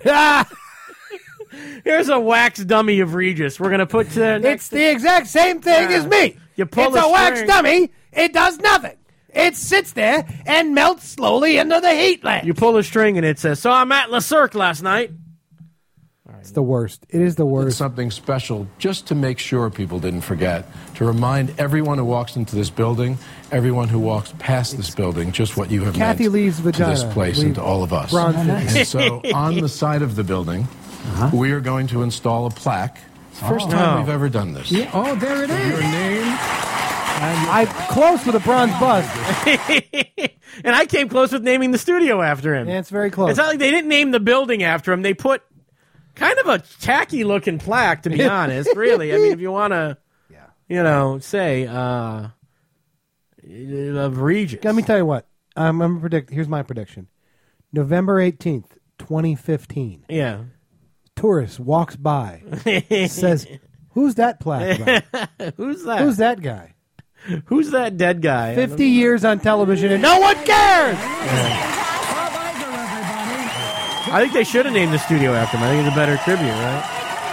Here's a wax dummy of Regis. We're going to put It's the exact same thing as me. You pull it's the a wax string. dummy. It does nothing. It sits there and melts slowly into the heat lamp. You pull a string and it says, so I'm at Le Cirque last night. It's the worst. It is the Did worst. something special just to make sure people didn't forget, to remind everyone who walks into this building, everyone who walks past this building, just what you have Kathy meant Lee's to vagina. this place and to all of us. Bronze And so on the side of the building, we are going to install a plaque. It's the first time we've ever done this. Yeah. Oh, there it is. Your name. I'm close with a bronze bust. And I came close with naming the studio after him. Yeah, it's very close. It's not like they didn't name the building after him. They put kind of a tacky looking plaque, to be honest, really. I mean, if you want to, say, of Regis. Let me tell you what. I'm gonna predict. Here's my prediction. November 18th, 2015. Yeah. Tourist walks by, says, "Who's that plaque about? Who's that? Who's that guy? Who's that dead guy? 50 years on television and no one cares." I think they should have named the studio after him. I think it's a better tribute, right?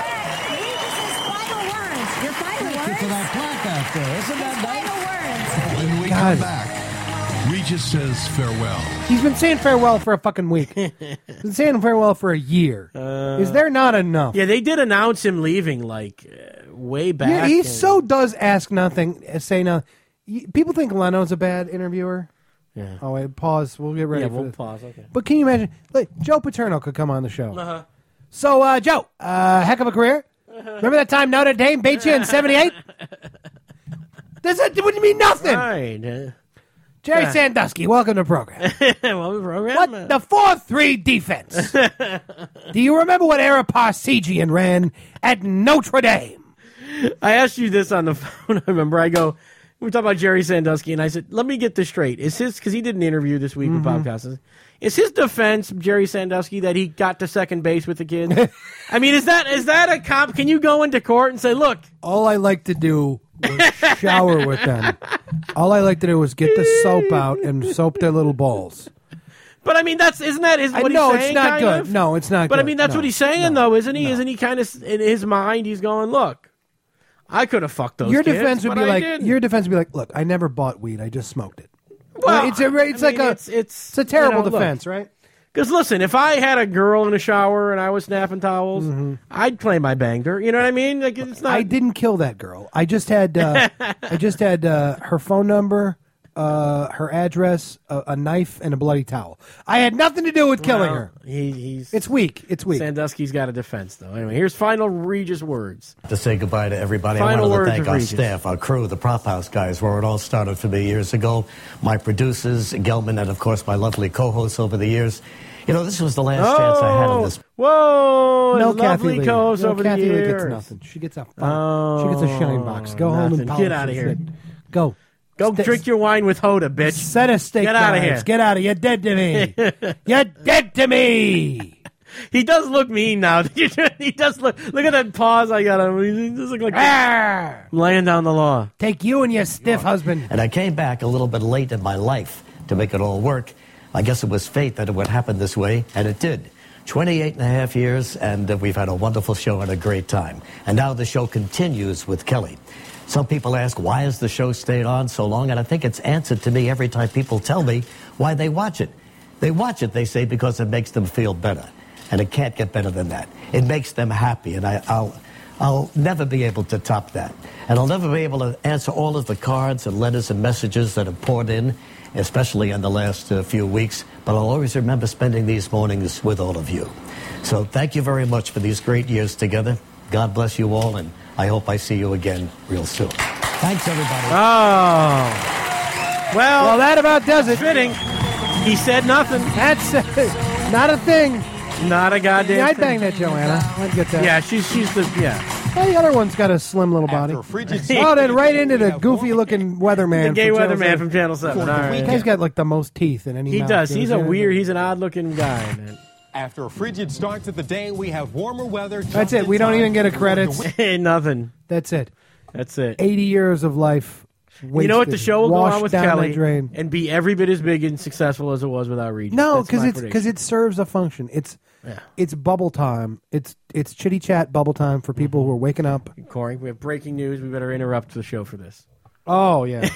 Thank you for that plaque out there. Isn't that nice? When we God. come back, Regis says farewell. He's been saying farewell for a fucking week. He's been saying farewell for a year. Is there not enough? Yeah, they did announce him leaving way back. Yeah, he and- so does ask nothing, say nothing. People think Leno's a bad interviewer. Yeah. Oh, wait, pause. We'll get ready Yeah, for we'll this. pause. Okay. But can you imagine? Like, Joe Paterno could come on the show. Uh-huh. So, Joe, heck of a career. Remember that time Notre Dame beat you in '78? That wouldn't mean nothing. Right. Jerry Sandusky, welcome to the program. Welcome to the program. What the 4-3 defense? Do you remember what era Parsegian ran at Notre Dame? I asked you this on the phone. I remember. We were talking about Jerry Sandusky, and I said, let me get this straight. Is his, because he did an interview this week with Bob Costas, is his defense, Jerry Sandusky, that he got to second base with the kids? I mean, is that a comp? Can you go into court and say, look? All I like to do was shower with them. All I like to do was get the soap out and soap their little balls. But I mean, isn't that what he's saying? No, it's not good. Of? No, it's not good. But I mean, that's what he's saying, though, isn't he? Isn't he kind of, in his mind, he's going, look, I could have fucked those Your kids, defense would but be I like, didn't. your defense would be like, look, I never bought weed. I just smoked it. Well, it's a terrible defense, right? Because listen, if I had a girl in the shower and I was snapping towels, I'd claim I banged her. You know what I mean? Like, it's not. I didn't kill that girl. I just had her phone number, her address, a knife, and a bloody towel. I had nothing to do with killing her. It's weak. It's weak. Sandusky's got a defense, though. Anyway, here's final Regis words. To say goodbye to everybody, Final I wanted words to thank of our Regis. staff, our crew, the Prop House guys, where it all started for me years ago. My producers, Gelman, and of course my lovely co-hosts over the years. You know, this was the last chance I had on this. Whoa! No, lovely Kathy Lee. co-host No, over Kathy the Lee years. gets nothing. She gets a shine box. Go home nothing. and polish Get out of your here. shit. Go. Drink your wine with Hoda, bitch. Set a steak. Get out of here. Get out of here. You're dead to me. You're dead to me. He does look mean now. He does look. Look at that pause I got on him. He does look like laying down the law. Take you and your stiff husband. And I came back a little bit late in my life to make it all work. I guess it was fate that it would happen this way, and it did. 28 and a half years, and we've had a wonderful show and a great time. And now the show continues with Kelly. Some people ask, why has the show stayed on so long? And I think it's answered to me every time people tell me why they watch it. They watch it, they say, because it makes them feel better. And it can't get better than that. It makes them happy, and I'll never be able to top that. And I'll never be able to answer all of the cards and letters and messages that have poured in, especially in the last few weeks. But I'll always remember spending these mornings with all of you. So thank you very much for these great years together. God bless you all, and I hope I see you again real soon. Thanks, everybody. Oh. Well, that about does it. Fitting. He said nothing. That's not a thing. Not a goddamn Yeah, I'd thing. bang that Joanna. I'd get that. Yeah, she's the, yeah. Well, the other one's got a slim little body. Oh, then right into the goofy-looking weatherman. The gay from Channel weatherman 7. from Channel 7. All right. He's got like the most teeth in any He mouth. does. You He's ever a seen weird, him? he's an odd-looking guy, man. After a frigid start to the day, we have warmer weather. That's it. We don't even get a credits. Nothing. That's it. That's it. 80 years of life. You know what? The wasted, show will go on washed with down Kelly the drain. and be every bit as big and successful as it was without Regis. No, That's my because it serves a function. It's bubble time. It's chitty chat bubble time for people who are waking up. prediction. Corey, we have breaking news. We better interrupt the show for this. Oh yeah.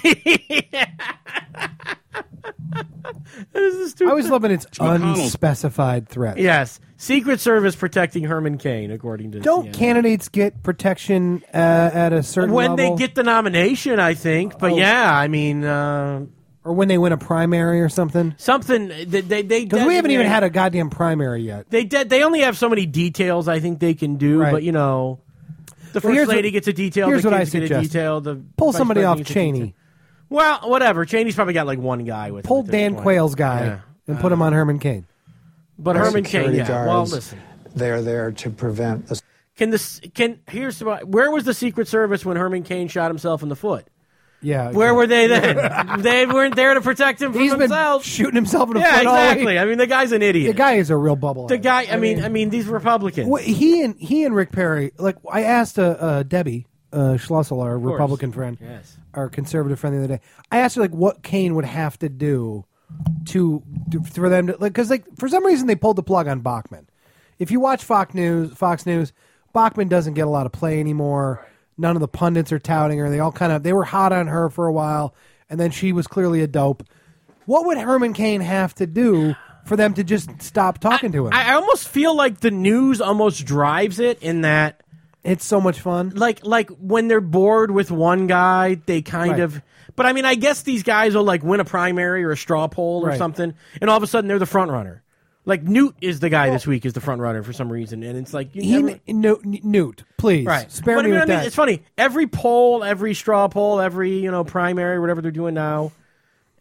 I was loving its unspecified threat. Yes. Secret Service protecting Herman Cain, according to Don't CNN. candidates get protection at a certain When level? they get the nomination, I think. But yeah, I mean... or when they win a primary or something? Something... They Because we haven't even had a goddamn primary yet. They only have so many details I think they can do, Right. but, you know... The Well, first here's lady what- gets a detail, here's the what I kids get a suggest. detail, the Pull vice somebody president off gets a Cheney. detail. Well, whatever. Cheney's probably got like one guy with him Pull at this Dan point. Quayle's guy Yeah. and put him on Herman Cain. But Our Herman Cain, security yeah. Well, guards, listen. They're there to prevent the Where was the Secret Service when Herman Cain shot himself in the foot? Yeah. Where were they then? They weren't there to protect him from He's been himself. shooting himself in the Yeah, foot all exactly. week. I mean, the guy's an idiot. The guy is a real bubble. The guy. I mean, these Republicans. Well, he and Rick Perry. Like I asked Debbie Schlossel, our course. Republican friend, Yes. our conservative friend the other day. I asked her like what Cain would have to do for them to because for some reason they pulled the plug on Bachmann. If you watch Fox News, Bachmann doesn't get a lot of play anymore. None of the pundits are touting her. They were hot on her for a while, and then she was clearly a dope. What would Herman Cain have to do for them to just stop talking to him? I almost feel like the news almost drives it in that it's so much fun. Like when they're bored with one guy, they kind Right. of. But I mean, I guess these guys will like win a primary or a straw poll or Right. something, and all of a sudden they're the front runner. Like Newt is the guy this week is the front runner for some reason, and it's like Newt, please spare But me I with mean, that. it's funny. Every poll, every straw poll, every primary, whatever they're doing now,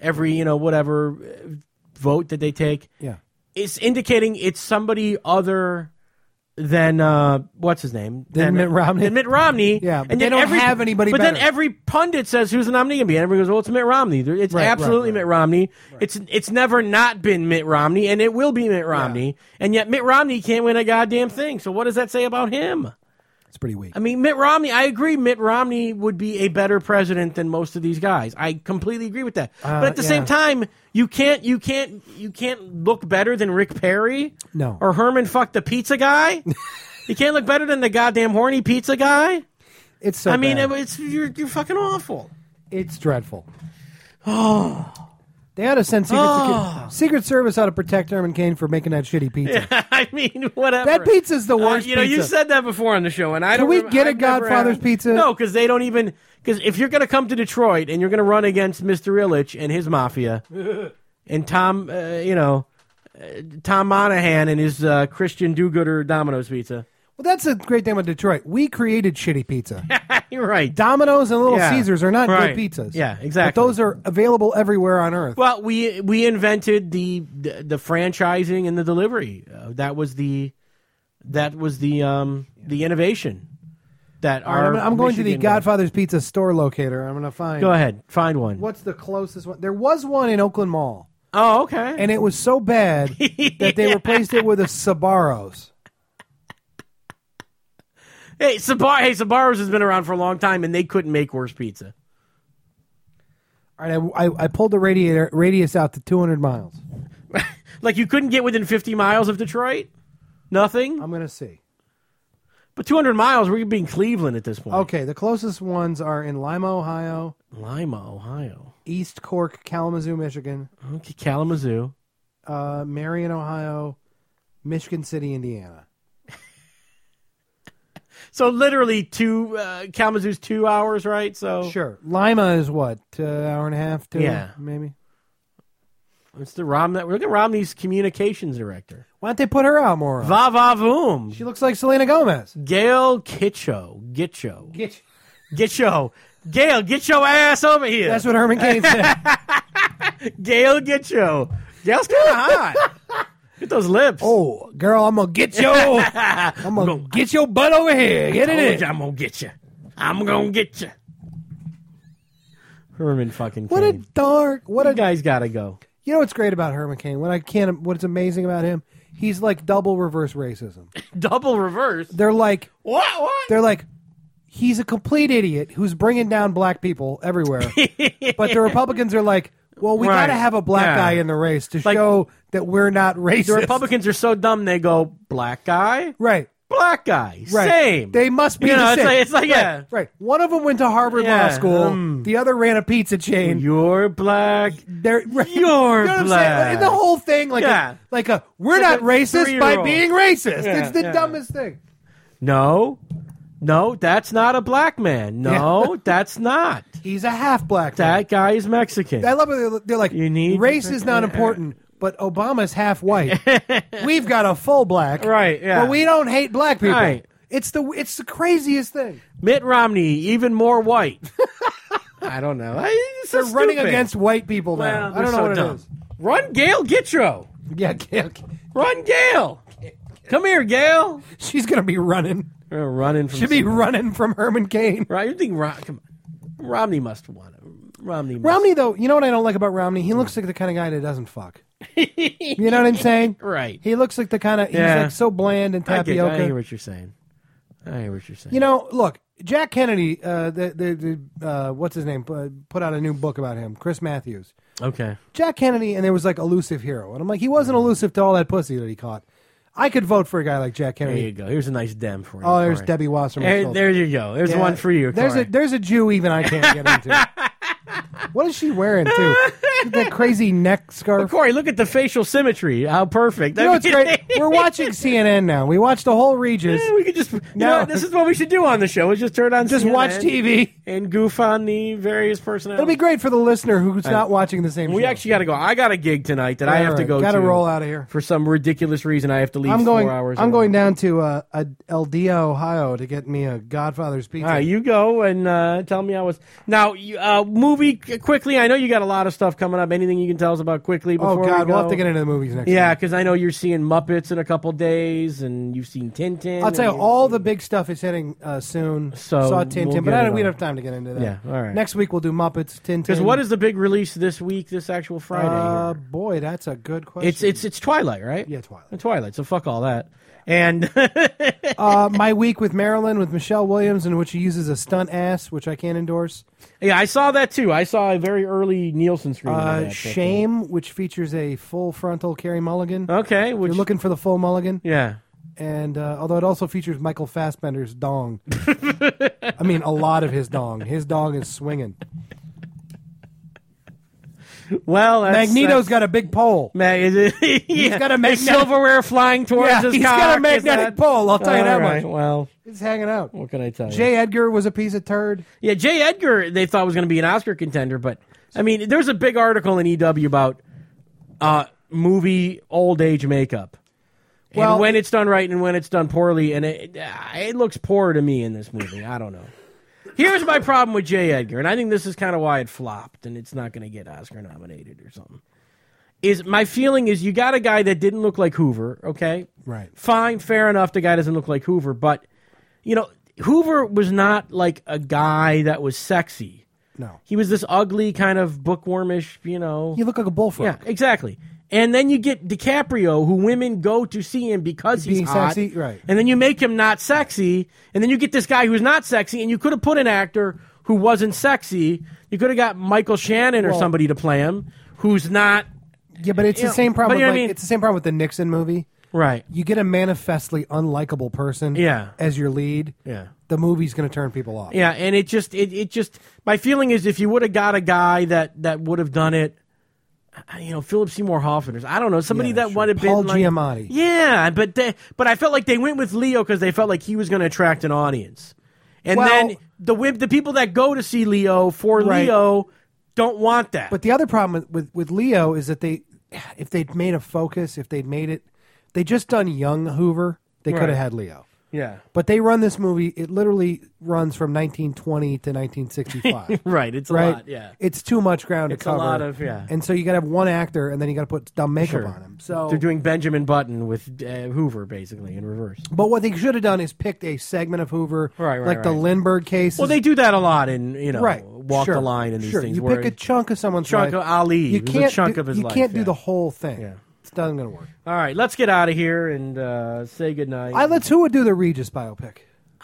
every whatever vote that they take. Yeah. It's indicating it's somebody other than what's his name? Than Mitt Romney. Than Mitt Romney. Yeah, but and they then don't have anybody But better. then every pundit says who's the nominee going to be, and everybody goes, "Well, it's Mitt Romney." It's absolutely Mitt Romney. It's never not been Mitt Romney, and it will be Mitt Romney. And yet Mitt Romney can't win a goddamn thing. So what does that say about him? It's pretty weak. I mean, Mitt Romney, I agree, Mitt Romney would be a better president than most of these guys. I completely agree with that. But at the same time, you can't look better than Rick Perry? No. Or Herman fuck the pizza guy? You can't look better than the goddamn horny pizza guy? It's so I mean, bad. you're fucking awful. It's dreadful. Oh. They ought to send Secret Service ought to protect Herman Cain for making that shitty pizza. Yeah, I mean, whatever. That pizza's the worst pizza. You said that before on the show, and I Can don't. we get a I've never Godfather's had- pizza? No, because they don't even. Because if you're going to come to Detroit and you're going to run against Mr. Illich and his mafia, and Tom, Tom Monahan and his Christian do-gooder Domino's pizza. Well, that's a great thing about Detroit. We created shitty pizza. You're right. Domino's and Little Yeah. Caesars are not Right. good pizzas. Yeah, exactly. But those are available everywhere on Earth. Well, we invented the franchising and the delivery. That was the innovation. That All right, our I'm going to the Michigan- Godfather's Pizza store locator. I'm going to find. Go ahead, find one. What's the closest one? There was one in Oakland Mall. Oh, okay. And it was so bad that they replaced it with a Sbarro's. Hey, Sbarro's has been around for a long time, and they couldn't make worse pizza. All right, I pulled the radius out to 200 miles. Like you couldn't get within 50 miles of Detroit? Nothing? I'm going to see. But 200 miles, we're going to be in Cleveland at this point. Okay, the closest ones are in Lima, Ohio. Lima, Ohio. East Cork, Kalamazoo, Michigan. Okay, Kalamazoo. Marion, Ohio. Michigan City, Indiana. So literally Kalamazoo's 2 hours, right? So Sure. Lima is what? Hour and a half? Two, Yeah. Maybe? It's the look at Romney's communications director. Why don't they put her out more? Va va voom. She looks like Selena Gomez. Gail Gitcho. Gail, get your ass over here. That's what Herman Cain said. Gail Gitcho. Gail's kind of hot. Get those lips. Oh, girl, I'm gonna get get your butt over here. Get it in. I'm gonna get you. I'm gonna get you. Herman fucking What a Cain. dark. What You a guys gotta go. You know what's great about Herman Cain? What's amazing about him? He's like double reverse racism. Double reverse. They're like what? They're like he's a complete idiot who's bringing down black people everywhere. But the Republicans are like, well, we got to Right. have a black Yeah. guy in the race to Like- show that we're not racist. The Republicans are so dumb they go black guy, Right. black guy, Right. same. They must be You know, the it's same. like right. yeah. Right. One of them went to Harvard Yeah, Law School. The other ran a pizza chain. You're black. They're right. You're You know what I'm saying? black. Like, the whole thing, we're It's not like a racist by 3-year-old. being racist. Yeah, It's the yeah. dumbest thing. No, that's not a black man. No, that's not. He's a half black. That guy is Mexican. I love it. They're like, need race to- is not important, but Obama's half white. We've got a full black, Right, yeah. But we don't hate black people. Right. It's the craziest thing. Mitt Romney, even more white. I don't know. They're running against white people now. Well, I don't know they're what so it dumb. is. Run Gail Gitcho. Yeah, Gail. Run Gail. Come here, Gail. She's gonna be running. Running from She'll be running from Herman Cain. Right? You think come on. Romney must have won it. Romney, though, you know what I don't like about Romney? He looks like the kind of guy that doesn't fuck. You know what I'm saying? Right. He looks like the kind of he's Yeah. like so bland and I tapioca. hear what you're saying. You know, look, Jack Kennedy, what's his name, put out a new book about him, Chris Matthews. Okay. Jack Kennedy, and there was like elusive hero. And I'm like, he wasn't elusive to all that pussy that he caught. I could vote for a guy like Jack There Kennedy. you go. Here's a nice dem for you. Oh, there's Corey. Debbie Wasserman. There you go. There's Yeah, one for you. Corey. There's a Jew even I can't get into. What is she wearing, too? That crazy neck scarf. Corey, look at the facial symmetry. How perfect. You know what's great? We're watching CNN now. We watched the whole Regis. Yeah, we could just. You know what? This is what we should do on the show. Is just turn on. Just CNN watch TV and goof on the various personalities. It'll be great for the listener who's Right. not watching the same We show. actually got to go. I got a gig tonight that I have to go to. Got to roll out of here. For some ridiculous reason, I have to leave I'm going. 4 hours. I'm early. going down to Eldea, Ohio, to get me a Godfather's pizza. All right, you go and tell me how it's now. Movie quickly. I know you got a lot of stuff coming coming up? Anything you can tell us about quickly before Oh, God, we go? we'll have to get into the movies next Yeah, week. because I know you're seeing Muppets in a couple days, and you've seen Tintin. I'll tell you, all the big stuff is hitting soon. So Saw Tintin, we'll but get it we on. don't have time to get into that. Yeah, all right. Next week we'll do Muppets, Tintin. Because what is the big release this week, this actual Friday? Boy, that's a good question. It's Twilight, right? Yeah, Twilight. Twilight, so fuck all that. And My Week with Marilyn with Michelle Williams, in which she uses a stunt ass, which I can't endorse. yeah, I saw that too. I saw a very early Nielsen screening of that. Shame, which features a full frontal Carey Mulligan. Okay, If you're looking for the full Mulligan. Yeah. And although it also features Michael Fassbender's dong. I mean, a lot of his dong. His dong is swinging. Well, Magneto's got a big pole. He's got a magnetic silverware flying towards his he's cock. got a Is magnetic that- pole. I'll tell you All that right, much. Well, He's hanging out. what can I tell you? J. Edgar was a piece of turd. Yeah, J. Edgar, they thought was going to be an Oscar contender, but I mean, there's a big article in EW about movie old age makeup. Well- And when it's done right and when it's done poorly, and it looks poor to me in this movie. I don't know. Here's my problem with J. Edgar, and I think this is kind of why it flopped, and it's not going to get Oscar nominated or something. Is my feeling is you got a guy that didn't look like Hoover, okay? Right. Fine, fair enough, the guy doesn't look like Hoover, but, you know, Hoover was not like a guy that was sexy. No. He was this ugly kind of bookwormish, you know. He looked like a bullfrog. Yeah, exactly. And then you get DiCaprio, who women go to see him because he's Being hot. sexy, right. And then you make him not sexy. And then you get this guy who's not sexy. And you could have put an actor who wasn't sexy. You could have got Michael Shannon or Well- somebody to play him who's not. Yeah, but it's You the know, same problem. but you know With, what I mean? It's the same problem with the Nixon movie. Right. You get a manifestly unlikable person as your lead. Yeah. The movie's going to turn people off. Yeah, and it just my feeling is if you would have got a guy that would have done it, you know, Philip Seymour Hoffman or I don't know, somebody that would have been Paul like, Giamatti. Yeah, but I felt like they went with Leo because they felt like he was going to attract an audience, and Well- then the people that go to see Leo for Right. Leo don't want that. But the other problem with Leo is that if they'd made a focus, if they'd made it, they just done young Hoover, they could Right. have had Leo. Yeah. But they run this movie, it literally runs from 1920 to 1965. Right, it's a lot, yeah. It's too much ground It's to a cover. lot of, yeah. And so you got to have one actor, and then you got to put dumb makeup Sure. on him. So they're doing Benjamin Button with Hoover basically in reverse. But what they should have done is picked a segment of Hoover, Right, like the Lindbergh case. Well, they do that a lot in right. Walk Sure. the Line and these Sure. things. You where pick a chunk of someone's chunk life. of Ali. You It was can't a chunk do, of his you life. can't do yeah. the whole thing. Yeah. It's not going to work. All right, let's get out of here and say goodnight. Who would do the Regis biopic?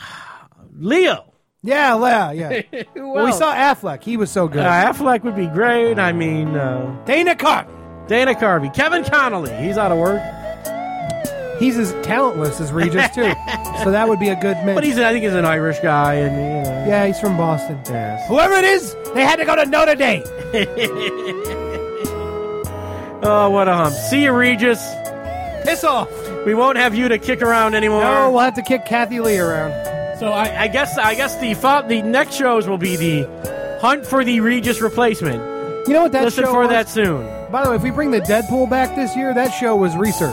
Leo. Yeah, yeah. Who Well, we else? saw Affleck. He was so good. Affleck would be great. I mean, Dana Carvey. Dana Carvey. Kevin Connolly. He's out of work. He's as talentless as Regis, too. So that would be a good mix. But I think he's an Irish guy. And you know. Yeah, he's from Boston. Yes. Whoever it is, they had to go to Notre Dame. Oh, what a hump. See you, Regis. Piss off. We won't have you to kick around anymore. No, we'll have to kick Kathy Lee around. So I guess the next shows will be the hunt for the Regis replacement. You know what that Listen show for was? that soon. By the way, if we bring the Deadpool back this year, that show was research.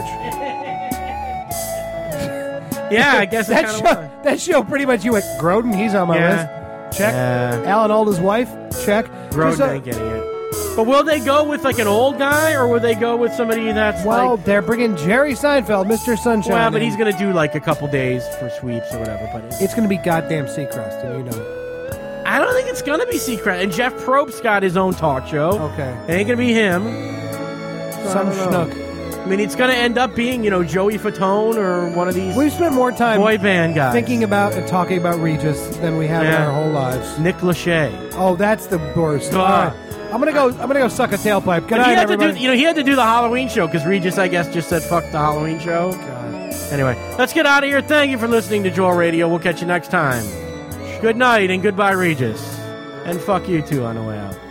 Yeah, I guess that it's show. That show pretty much you went Grodin. He's on my list. Check. Alan Alda's wife. Check. Grodin ain't getting it. But will they go with like an old guy, or will they go with somebody that's Well, like? they're bringing Jerry Seinfeld, Mr. Sunshine. Well, but in. he's going to do like a couple days for sweeps or whatever. But It's going to be goddamn Seacrest, and you know it. I don't think it's going to be Secret. And Jeff Probst's got his own talk show. Okay. It ain't going to be him. Some I don't know. schnook. I mean, it's going to end up being, Joey Fatone or one of these We've spent more time boy band guys. thinking about and talking about Regis than we have in our whole lives. Nick Lachey. Oh, that's the worst. Ah. All right. I'm gonna go suck a tailpipe. Good But night, he had everybody. he had to do the Halloween show because Regis, I guess, just said fuck the Halloween show. God. Anyway, let's get out of here. Thank you for listening to Joel Radio. We'll catch you next time. Good night and goodbye, Regis. And fuck you too on the way out.